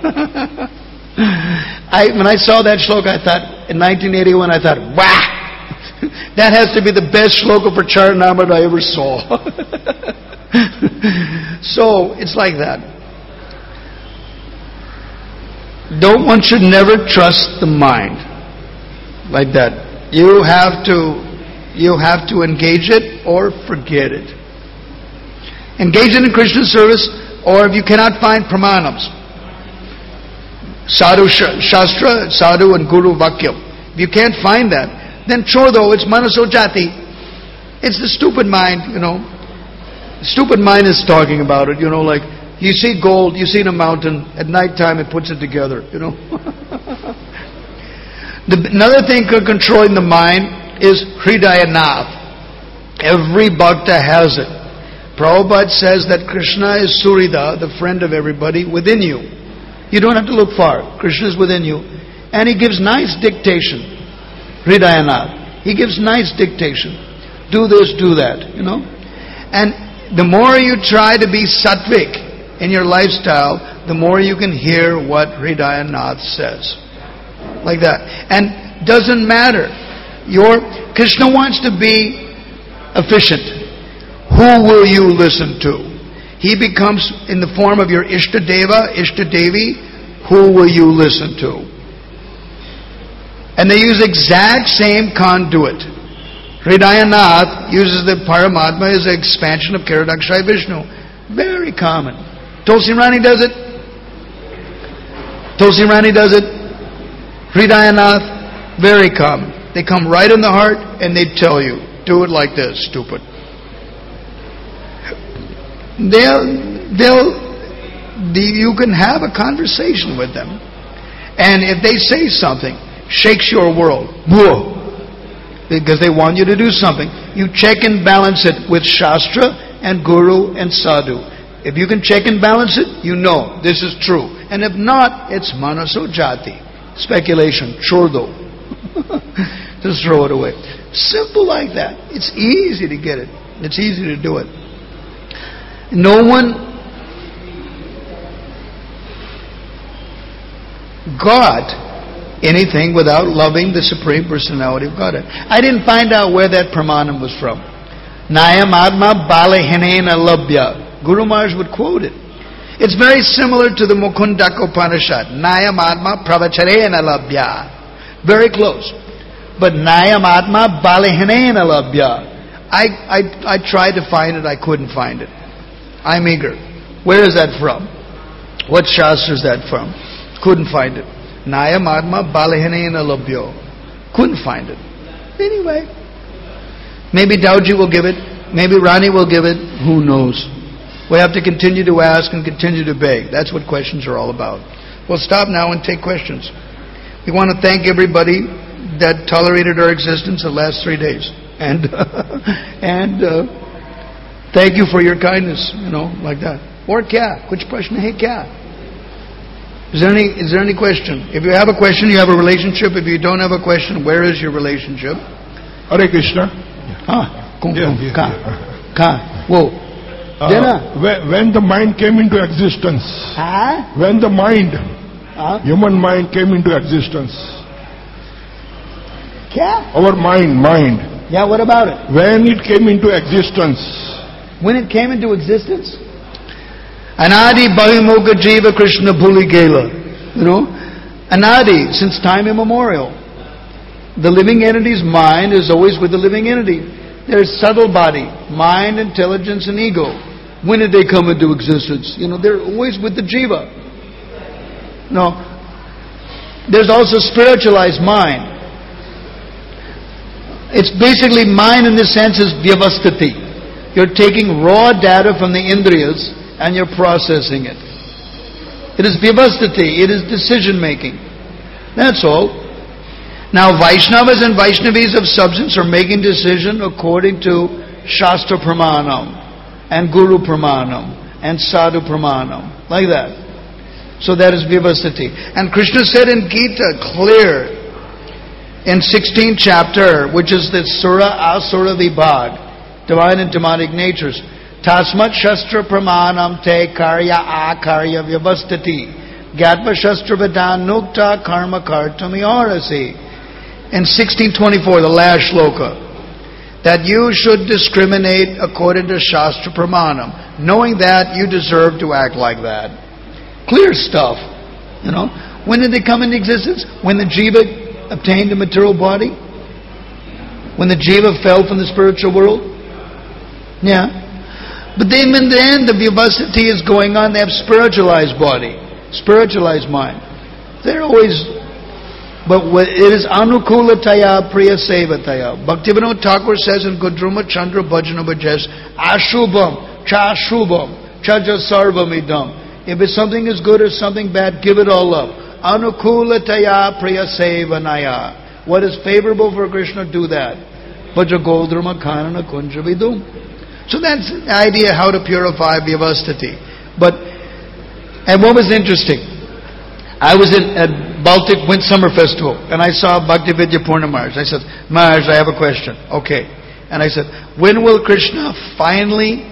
When I saw that shloka, I thought, in 1981, I thought, wow! That has to be the best shloka for Charanamrita I ever saw. So, it's like that. One should never trust the mind. Like that. You have to engage it or forget it. Engage it in Krishna service, or if you cannot find pramanams, sadhu shastra, sadhu and guru vakyam. If you can't find that, then chodo, it's manaso jati. It's the stupid mind, Stupid mind is talking about it, like you see gold, you see in a mountain, at night time it puts it together, Another thing controlling the mind is Hridayanath. Every bhakta has it. Prabhupada says that Krishna is Surida, the friend of everybody, within you. You don't have to look far. Krishna is within you. And he gives nice dictation. Hridayanath. He gives nice dictation. Do this, do that, And the more you try to be sattvic in your lifestyle, the more you can hear what Hridayanath says. Like that. And doesn't matter. Krishna wants to be efficient. Who will you listen to? He becomes in the form of your Ishtadeva, Ishtadevi. Who will you listen to? And they use exact same conduit. Hridayanath uses the Paramatma as an expansion of Kiradakshai Vishnu. Very common. Tulsi Rani does it. Hridayanath, very common. They come right in the heart and they tell you, do it like this, stupid. You can have a conversation with them. And if they say something, shakes your world, whoa, because they want you to do something, you check and balance it with Shastra and Guru and Sadhu. If you can check and balance it, you know this is true. And if not, it's Manaso Jati. Speculation, chordo. Just throw it away. Simple like that. It's easy to get it. It's easy to do it. No one got anything without loving the Supreme Personality of Godhead. I didn't find out where that pramanam was from. Nayam Atma Balahinena Labhya. Guru Maharaj would quote it. It's very similar to the Mukundaka Upanishad. Nayam Atma Pravacharena Labhya. Very close. But Nayam Atma Balahinena Labhya. I tried to find it, I couldn't find it. I'm eager. Where is that from? What shastra is that from? Couldn't find it. Nayam Atma Balahinena Labhyo. Couldn't find it. Anyway. Maybe Dauji will give it. Maybe Rani will give it. Who knows? We have to continue to ask and continue to beg. That's what questions are all about. We'll stop now and take questions. We want to thank everybody that tolerated our existence the last 3 days. And thank you for your kindness, like that. Or kya? Kuch prashna hai kya? Is there any question? If you have a question, you have a relationship. If you don't have a question, where is your relationship? Hare Krishna. Whoa. When the mind came into existence, when the mind, human mind came into existence, our mind. Yeah, what about it? When it came into existence. When it came into existence? Anadi Bhavimukha Jiva Krishna Bhuli Gela. Anadi, since time immemorial. The living entity's mind is always with the living entity. There's subtle body, mind, intelligence, and ego. When did they come into existence? They're always with the jiva. No. There's also spiritualized mind. It's basically mind in the sense is vyavastati. You're taking raw data from the indriyas and you're processing it. It is vyavastati. It is decision making. That's all. Now Vaishnavas and Vaishnavis of substance are making decision according to Shastra Pramanam and Guru Pramanam and Sadhu Pramanam. Like that. So that is Vyavastiti. And Krishna said in Gita, clear, in 16th chapter, which is the Sura Asura Vibhag, divine and demonic natures, Tasmat Shastra Pramanam Te Karya Akarya Vyavastiti Gatva Shastra Vedan Nukta Karma Kartami Arasi. In 1624, the last shloka, that you should discriminate according to Shastra Pramanam, knowing that you deserve to act like that. Clear stuff. You know. When did they come into existence? When the jiva obtained a material body? When the jiva fell from the spiritual world? Yeah. But then in the end, the Vyavastiti is going on. They have spiritualized body, spiritualized mind. They're always... But it is anukulataya priya sevataya. Bhaktivinoda Thakur says in Gudruma Chandra Bhajana Bhajesh, Ashubham, cha shubham, chaja sarvamidam. If it's something is good or something bad, give it all up. Anukulataya priya sevanaya. What is favorable for Krishna, do that. Bhaja Goldruma Kanana Kunjavidum. So that's the idea how to purify Vyavastiti. And what was interesting, I was at Baltic Wind Summer Festival and I saw Bhaktivedya Purna Maharaj. I said, Maharaj, I have a question. Okay. And I said, when will Krishna finally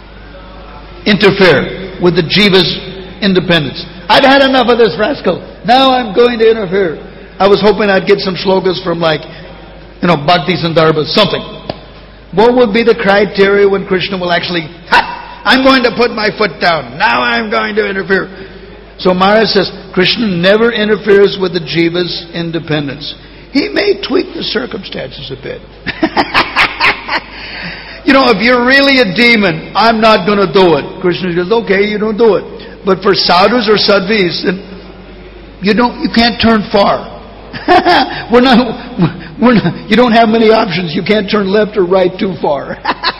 interfere with the jiva's independence? I've had enough of this rascal. Now I'm going to interfere. I was hoping I'd get some shlokas from Bhakti Sandarbha, something. What would be the criteria when Krishna will actually, I'm going to put my foot down. Now I'm going to interfere. So Maharaj says, Krishna never interferes with the jiva's independence. He may tweak the circumstances a bit. If you're really a demon, I'm not going to do it. Krishna says, okay, you don't do it. But for sadhus or sadhvis, you can't turn far. You don't have many options. You can't turn left or right too far.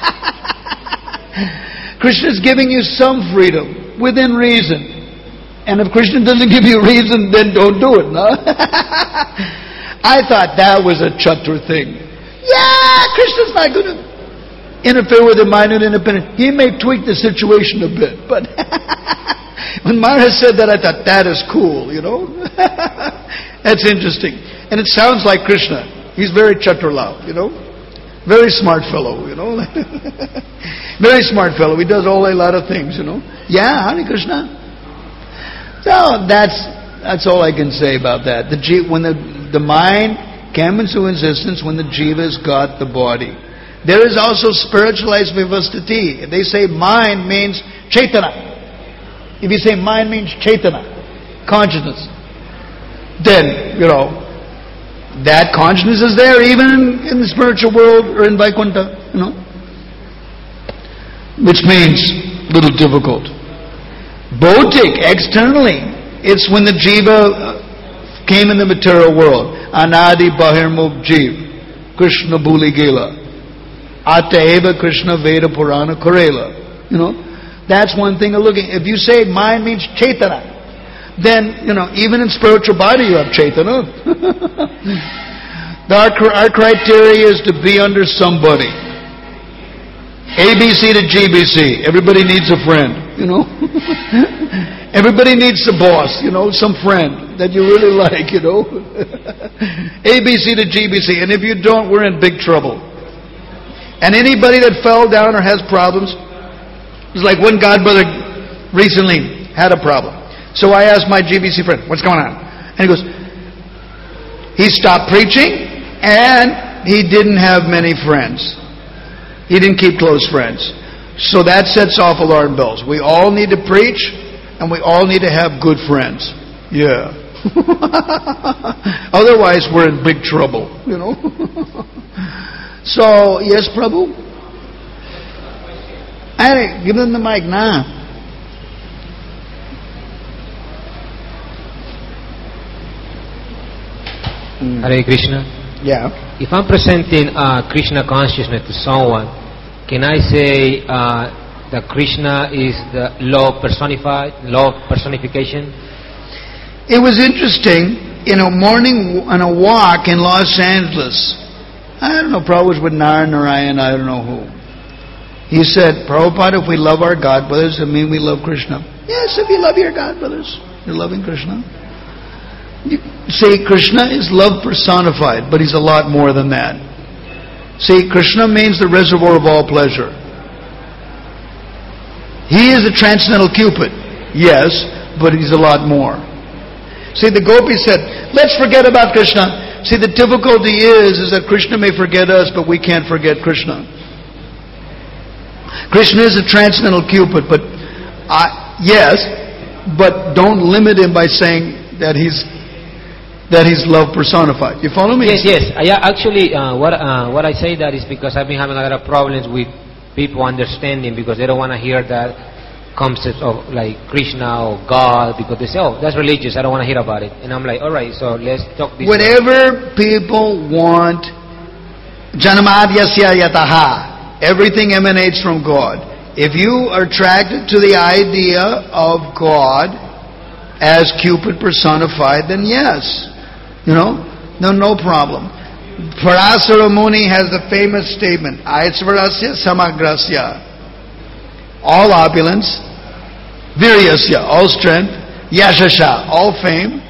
Krishna is giving you some freedom within reason. And if Krishna doesn't give you reason, then don't do it. No? I thought that was a chatur thing. Yeah, Krishna's not going to interfere with the mind and independence. He may tweak the situation a bit. But when Maharaj said that, I thought, that is cool, That's interesting. And it sounds like Krishna. He's very chaturlal, Very smart fellow, Very smart fellow. He does a lot of things, Yeah, Hare Krishna. So that's all I can say about that. When the mind came into existence, when the jiva has got the body. There is also spiritualized Vyavastiti. If they say mind means Chaitana. If you say mind means Chaitana, consciousness, then, that consciousness is there even in the spiritual world or in Vaikuntha, Which means little difficult. Bautic, externally, it's when the jiva came in the material world. Anadi Bahirmukh Jeev, Krishna Bhuli Gela, Ataeva Krishna Veda Purana Karela. That's one thing of looking. If you say mind means Chaitana, then, even in spiritual body you have Chaitana. Our criteria is to be under somebody. ABC to GBC. Everybody needs a friend, Everybody needs a boss, some friend that you really like, ABC to GBC. And if you don't, we're in big trouble. And anybody that fell down or has problems, it's like one godbrother recently had a problem. So I asked my GBC friend, what's going on? And he goes, he stopped preaching and he didn't have many friends. He didn't keep close friends. So that sets off alarm bells. We all need to preach and we all need to have good friends. Yeah. Otherwise we're in big trouble, So, yes, Prabhu? Hey, give them the mic now. Hare Krishna. Yeah. If I'm presenting Krishna consciousness to someone, can I say that Krishna is the law personification? It was interesting in a morning on a walk in Los Angeles, I don't know, probably was with Narayan, I don't know who. He said, Prabhupada, if we love our God brothers, does it mean we love Krishna? Yes, if you love your God brothers, you're loving Krishna. See, Krishna is love personified, but He's a lot more than that. See, Krishna means the reservoir of all pleasure. He is a transcendental Cupid, yes, but He's a lot more. See, the gopis said, let's forget about Krishna. See, the difficulty is that Krishna may forget us, but we can't forget Krishna. Krishna is a transcendental Cupid, but yes, but don't limit Him by saying that He's love personified. You follow me? Yes. Actually, what I say that is because I've been having a lot of problems with people understanding, because they don't want to hear that concept of like Krishna or God, because they say, oh, that's religious, I don't want to hear about it. And I'm like, alright, so let's talk this whatever people want, Janamadyasya yataha, everything emanates from God. If you are attracted to the idea of God as Cupid personified, then yes, no problem. Parasara Muni has the famous statement, Aitsvarasya samagrasya, all opulence, Viryasya, all strength, Yashasha, all fame,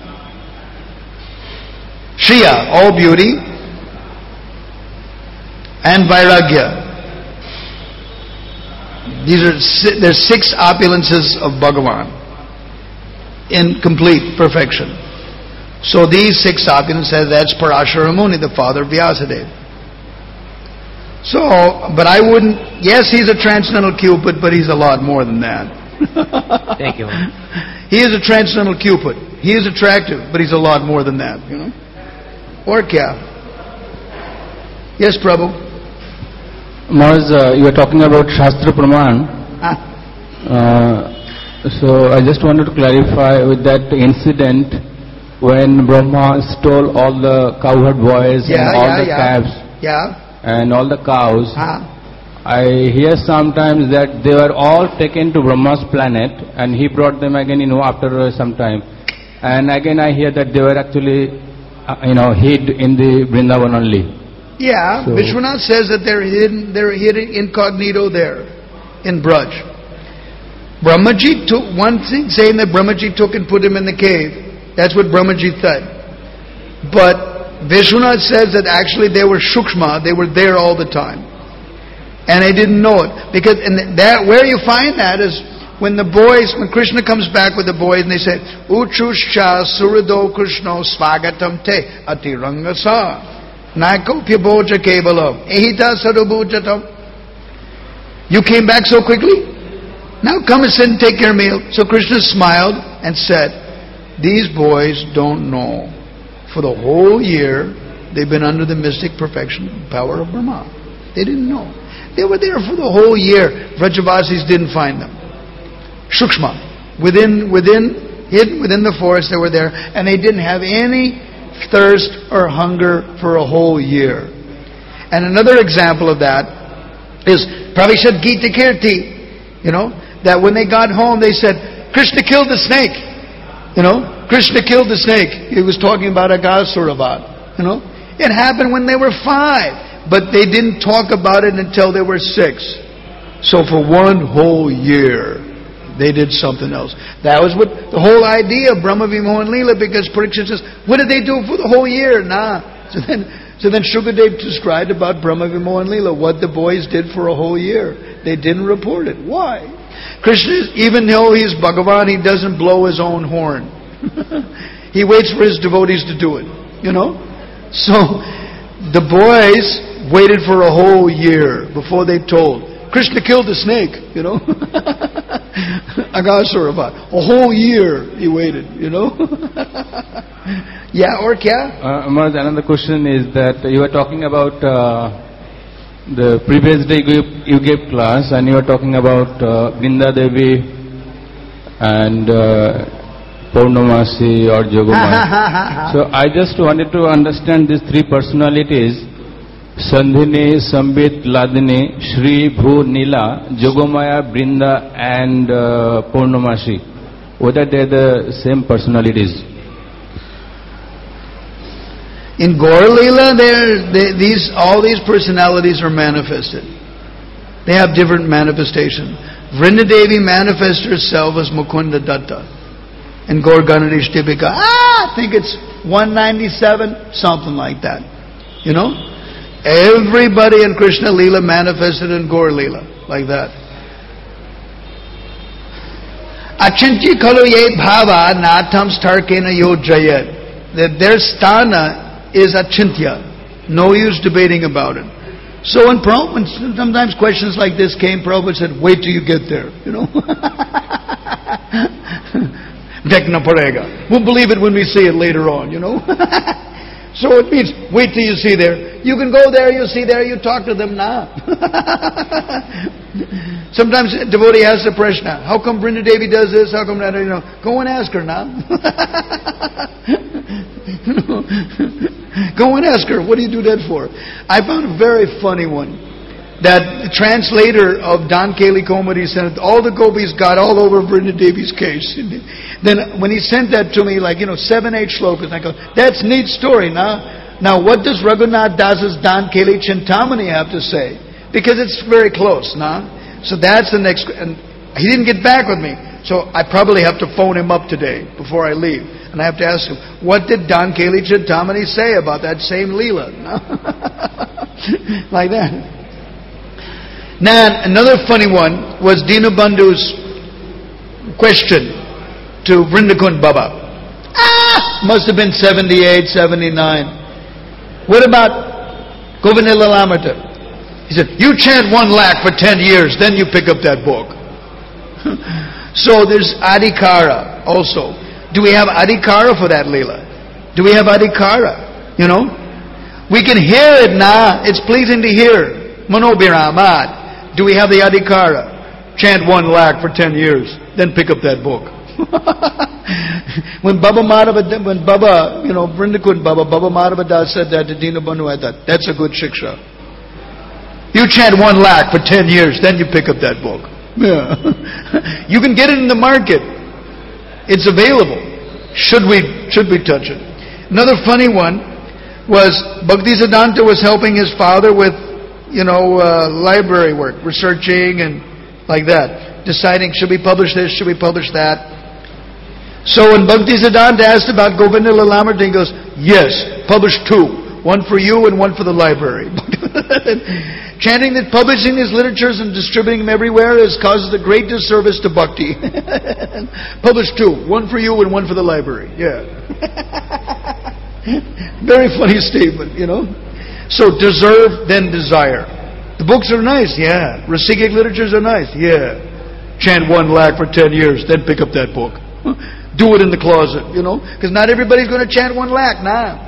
Shriya, all beauty, and Vairagya. There's 6 opulences of Bhagavan in complete perfection. So these 6 opulences, that's Parashara Muni, the father of Vyasadeva. So, but I wouldn't, yes, he's a transcendental Cupid, but he's a lot more than that. Thank you. He is a transcendental Cupid. He is attractive, but he's a lot more than that, Or kya? Yes, Prabhu? Maharaj, you were talking about Shastra Praman. So I just wanted to clarify with that incident when Brahma stole all the cowherd boys and all the calves. Yeah. And all the cows. I hear sometimes that they were all taken to Brahma's planet and he brought them again, after some time. And again I hear that they were actually, hid in the Vrindavan only. Yeah, so Vishwanath says that they're hidden incognito there, in Braj. Brahmaji took, one thing saying that Brahmaji took and put him in the cave, that's what Brahmaji said. But Vishwanath says that actually they were shukshma, they were there all the time. And they didn't know it. Because where you find that is when Krishna comes back with the boys and they say, Uchushcha surado Krishno svagatam te atirangasa nakopya boja kevalam ehita sadubhujatam. You came back so quickly? Now come and sit and take your meal. So Krishna smiled and said, these boys don't know. For the whole year, they've been under the mystic perfection power of Brahma. They didn't know. They were there for the whole year. Vrajavasis didn't find them. Shukshma. Hidden within the forest, they were there. And they didn't have any thirst or hunger for a whole year. And another example of that is Pravishad Gita Kirti. That when they got home, they said, Krishna killed the snake. Krishna killed the snake. He was talking about Aghasuravat. It happened when they were 5, but they didn't talk about it until they were 6. So for one whole year, they did something else. That was what the whole idea of Brahma Vimohan Leela, because Parikshit says, what did they do for the whole year? So then Shukadev described about Brahma Vimohan Leela, what the boys did for a whole year. They didn't report it. Why? Krishna, even though he's Bhagavan, he doesn't blow his own horn. He waits for his devotees to do it, So the boys waited for a whole year before they told. Krishna killed the snake, Aghasuravat. A whole year he waited, Yeah, or kya? Maharaj, another question is that you were talking about the previous day you gave class and you were talking about Vrinda Devi and Purnamasi or Jogomaya. So I just wanted to understand these 3 personalities, Sandhini, Sambit, Ladini, Shri, Bhu, Nila, Jogomaya, Brinda and Purnamasi. Whether they are the same personalities? In Gaur Leela, all these personalities are manifested. They have different manifestations. Vrinda Devi manifests herself as Mukunda Datta. And Gaur Ganadish Tipika, I think it's 197, something like that. You know? Everybody in Krishna Leela manifested in Gaur Leela, like that. Achintya khalu ye bhava natham starkena yojayat. That their sthana is achintya. No use debating about it. So when sometimes questions like this came, Prabhupada said, wait till you get there, you know. Dekna parega. We'll believe it when we see it later on, you know. So it means, wait till you see there. You can go there, you see there, you talk to them now. Sometimes a devotee asks a Prashna, how come Vrinda Devi does this, how come that, you know. Go and ask her now. Go and ask her, what do you do that for? I found a very funny one. That the translator of Dan Keli Komadi sent, all the gopis got all over Vrinda Devi's case. Then when he sent that to me, 7-8 shlokas, I go, that's neat story now. Now what does Raghunath Das's Dan Keli Chintamani have to say? Because it's very close now. So that's the next, and he didn't get back with me. So I probably have to phone him up today before I leave. And I have to ask him, what did Dan Keli Chintamani say about that same Leela? Like that. Now, another funny one was Dinabandhu's question to Vrindakund Baba. Must have been 78, 79. What about Govinda Lilamrita? He said, you chant 1 lakh for 10 years, then you pick up that book. So there's Adhikara also. Do we have Adhikara for that Leela? Do we have Adhikara? You know? We can hear it now. It's pleasing to hear. Manobhiramad. Do we have the Adhikara? Chant 1 lakh for 10 years, then pick up that book. When Baba Madhava, Vrindakund Baba Madhava Das said that to Dinabandhu, I thought, that's a good shiksha. You chant 1 lakh for 10 years, then you pick up that book. Yeah. You can get it in the market. It's available. Should we touch it? Another funny one was Bhaktisiddhanta was helping his father with library work, researching and like that. Deciding, should we publish this, should we publish that? So when Bhaktisiddhanta asked about Govinda Lilamrita, he goes, yes, publish 2. One for you and one for the library. Chanting that publishing his literatures and distributing them everywhere causes a great disservice to bhakti. Publish 2. One for you and one for the library. Yeah. Very funny statement, So deserve, then desire. The books are nice, yeah. Rasikic literatures are nice, yeah. Chant 1 lakh for 10 years, then pick up that book. Do it in the closet, because not everybody's going to chant 1 lakh now.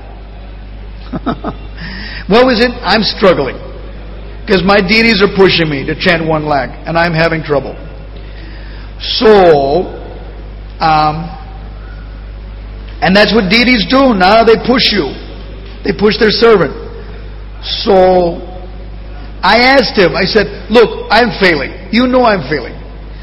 What was it? I'm struggling. Because my deities are pushing me to chant 1 lakh, and I'm having trouble. So, and that's what deities do. Now they push you. They push their servant. So, I asked him, I said, look, I'm failing. You know I'm failing.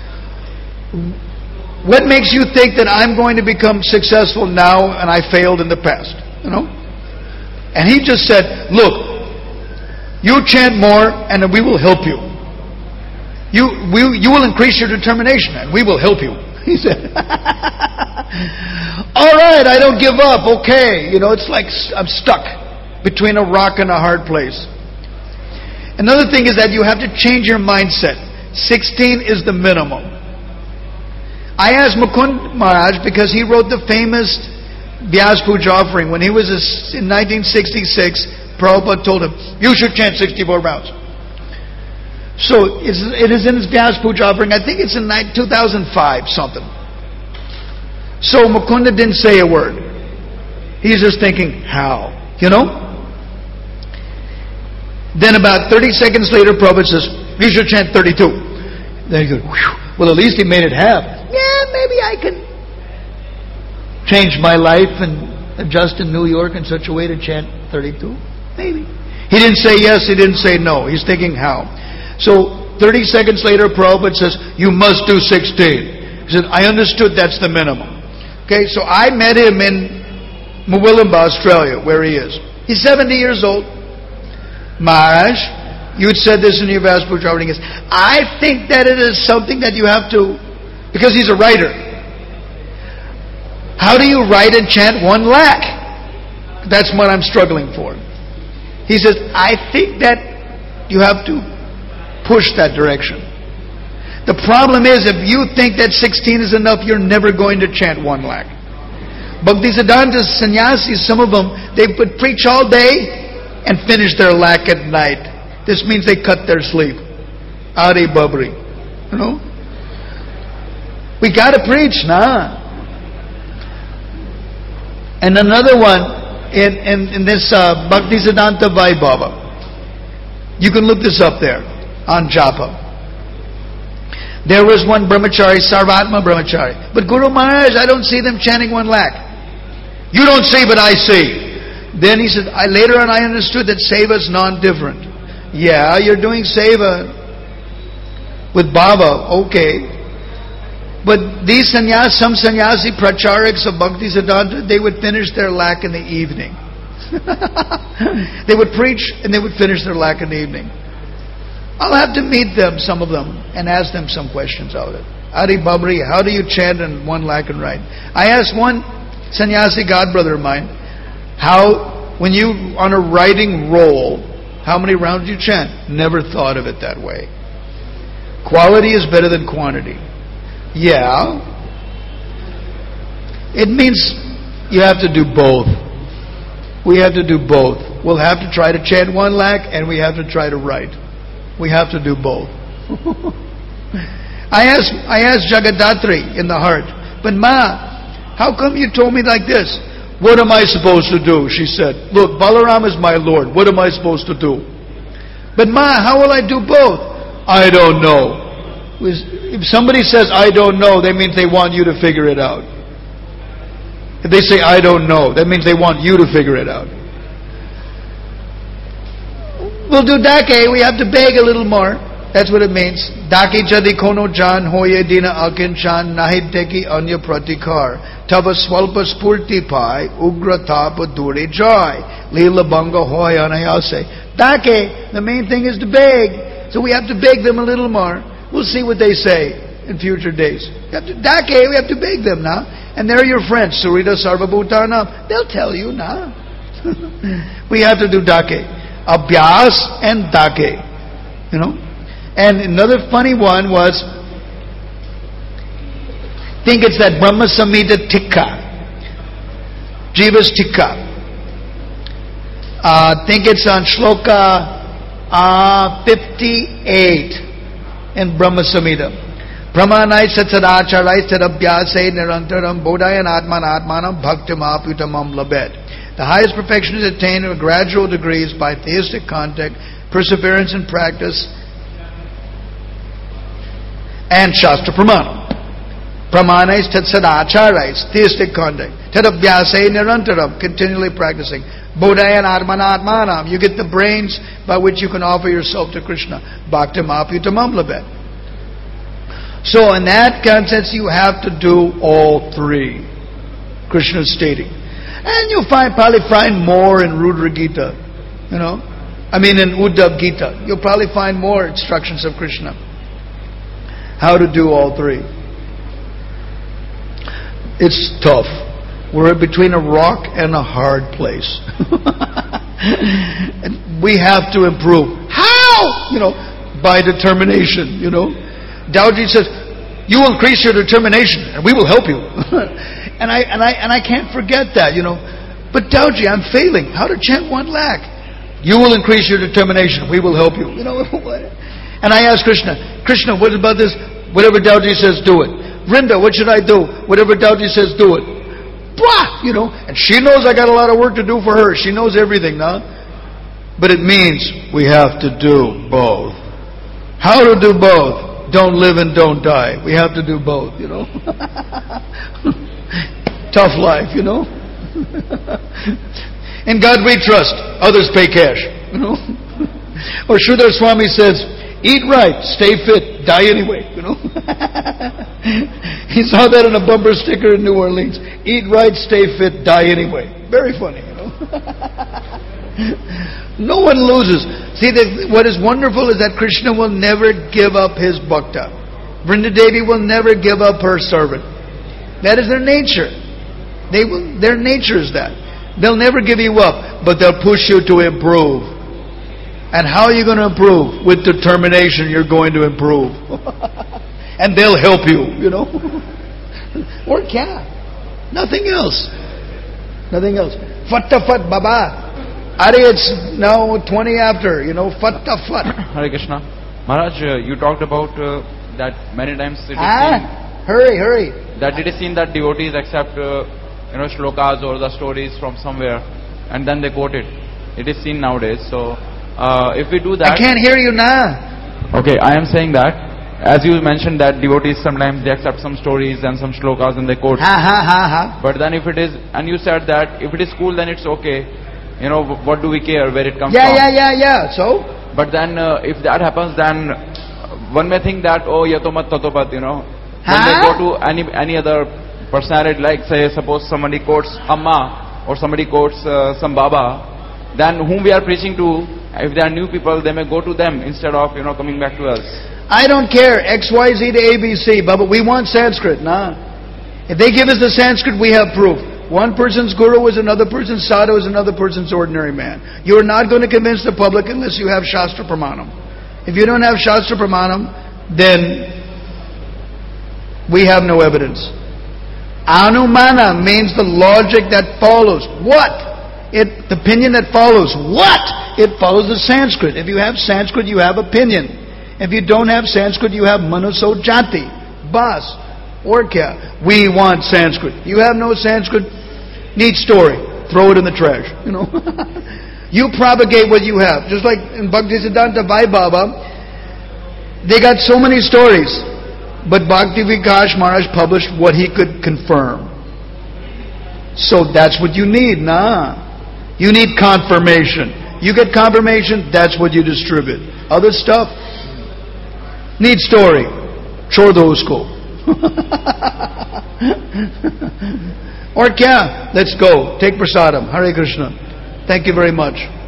What makes you think that I'm going to become successful now and I failed in the past? And he just said, look, you chant more and we will help you. You will increase your determination and we will help you. He said, all right, I don't give up. Okay. It's like I'm stuck between a rock and a hard place. Another thing is that you have to change your mindset. 16 is the minimum. I asked Mukund Maharaj because he wrote the famous Vyas Puja offering. When he was in 1966, Prabhupada told him, you should chant 64 rounds. So it is in his Vyas Puja offering. I think it's in 2005 something. So Mukunda didn't say a word. He's just thinking, how? Then about 30 seconds later, Prabhupada says, you should chant 32. Then he goes, well, at least he made it half. Yeah, maybe I can change my life and adjust in New York in such a way to chant 32. Maybe. He didn't say yes, he didn't say no. He's thinking how. So 30 seconds later, Prabhupada says, you must do 16. He said, I understood that's the minimum. Okay, so I met him in Murwillumbah, Australia, where he is. He's 70 years old. Maharaj, you said this in your Vast Puja. I think that it is something that you have to, because he's a writer. How do you write and chant 1 lakh? That's what I'm struggling for. He says, I think that you have to push that direction. The problem is, if you think that 16 is enough, you're never going to chant 1 lakh. Bhaktisiddhanta sannyasis, some of them, they would preach all day and finish their lakh at night. This means they cut their sleep. Ari babri. You know? We gotta preach, nah. And another one, in this Bhaktisiddhanta Vaibhava. You can look this up there on Japa. There was one brahmachari, Sarvatma brahmachari. But Guru Maharaj, I don't see them chanting 1 lakh. You don't see, but I see. Then he said, later on I understood that seva is non-different. Yeah, you're doing seva with bhava, okay. But these some sannyasi pracharaks of Bhaktisiddhanta, they would finish their lakh in the evening. They would preach and they would finish their lakh in the evening. I'll have to meet them, some of them, and ask them some questions out of it. Ari Babri, how do you chant in 1 lakh and write? I asked one sannyasi godbrother of mine, when you on a writing roll, how many rounds do you chant? Never thought of it that way. Quality is better than quantity. Yeah. It means you have to do both. We have to do both. We'll have to try to chant 1 lakh and we have to try to write. We have to do both. I asked Jagadatri in the heart, but Ma, how come you told me like this? What am I supposed to do? She said, look, Balaram is my Lord. What am I supposed to do? But Ma, how will I do both? I don't know. If somebody says, I don't know, that means they want you to figure it out. If they say, I don't know, that means they want you to figure it out. We'll do dake, we have to beg a little more. That's what it means. Dake jadi kono jan hoye dina akinchan nahiteki anya pratikar. Tava swalpa spurti pai ugra tapa dure joy. Lila banga hoy anayase. Dake, the main thing is to beg. So we have to beg them a little more. We'll see what they say in future days. We have to dake, we have to beg them now. And they're your friends, Surita Sarvabhutana. They'll tell you now. We have to do dake. Abhyas and dake. You know? And another funny one was, think it's that Brahma Samhita Tikka. Jiva's Tikka. Think it's on Shloka 58 in Brahma Samhita. Pramanai Satsadacharaj Sadabhyasai Nirantaram Bodhayan Atman Atmanam Bhaktimapyutamam Labet. The highest perfection is attained in gradual degrees by theistic contact, perseverance in practice, and Shastra Pramanam. Pramanai Satsadacharaj, theistic contact. Tadabhyasai Nirantaram, continually practicing. Bodhayan Atman Atmanam, you get the brains by which you can offer yourself to Krishna. Bhaktimapyutamam Labet. So in that context, you have to do all three. Krishna is stating. And you'll probably find more in Rudra Gita. You know? in Uddhav Gita. You'll probably find more instructions of Krishna. How to do all three. It's tough. We're between a rock and a hard place. And we have to improve. How? By determination, Daoji says, you will increase your determination and we will help you. and I can't forget that, But Daoji, I'm failing. How to chant 1 lakh? You will increase your determination. We will help you. And I asked Krishna, what about this? Whatever Daoji says, do it. Vrinda, what should I do? Whatever Daoji says, do it. Blah! And she knows I got a lot of work to do for her. She knows everything now. But it means we have to do both. How to do both? Don't live and don't die. We have to do both, Tough life, In God we trust. Others pay cash, Or Sridhar Swami says, eat right, stay fit, die anyway, He saw that on a bumper sticker in New Orleans. Eat right, stay fit, die anyway. Very funny, No one loses. See, what is wonderful is that Krishna will never give up his bhakta. Vrinda Devi will never give up her servant. That is their nature. Their nature is that. They'll never give you up, but they'll push you to improve. And how are you going to improve? With determination, you're going to improve. And they'll help you, Or kya? Nothing else. Nothing else. Fat baba. Are it's now 20 after, fat. Hare Krishna. Maharaj, you talked about that many times it is seen. Hurry. That it is seen that devotees accept, shlokas or the stories from somewhere and then they quote it. It is seen nowadays. So, if we do that... I can't hear you now. Okay, I am saying that. As you mentioned that devotees sometimes they accept some stories and some shlokas and they quote. But then if it is, and you said that if it is cool then it's okay. What do we care where it comes from? Yeah. So? But then if that happens then one may think that, oh, yatomat tatopat, When they go to any other personality, like say suppose somebody quotes Amma or somebody quotes some Baba, then whom we are preaching to, if they are new people, they may go to them instead of, coming back to us. I don't care, XYZ to ABC, but we want Sanskrit, nah. If they give us the Sanskrit, we have proof. One person's guru is another person's sadhu is another person's ordinary man. You're not going to convince the public unless you have Shastra Pramanam. If you don't have Shastra Pramanam, then we have no evidence. Anumana means the logic that follows. What? The opinion that follows. What? It follows the Sanskrit. If you have Sanskrit, you have opinion. If you don't have Sanskrit, you have Manuso Jati. Bas. Or kya? We want Sanskrit. You have no Sanskrit? Neat story. Throw it in the trash. You propagate what you have. Just like in Bhaktisiddhanta Vaibhava, they got so many stories. But Bhakti Vikash Maharaj published what he could confirm. So that's what you need, nah. You need confirmation. You get confirmation, that's what you distribute. Other stuff, neat story. Chhod do usko. Or kya? Let's go. Take prasadam. Hare Krishna. Thank you very much.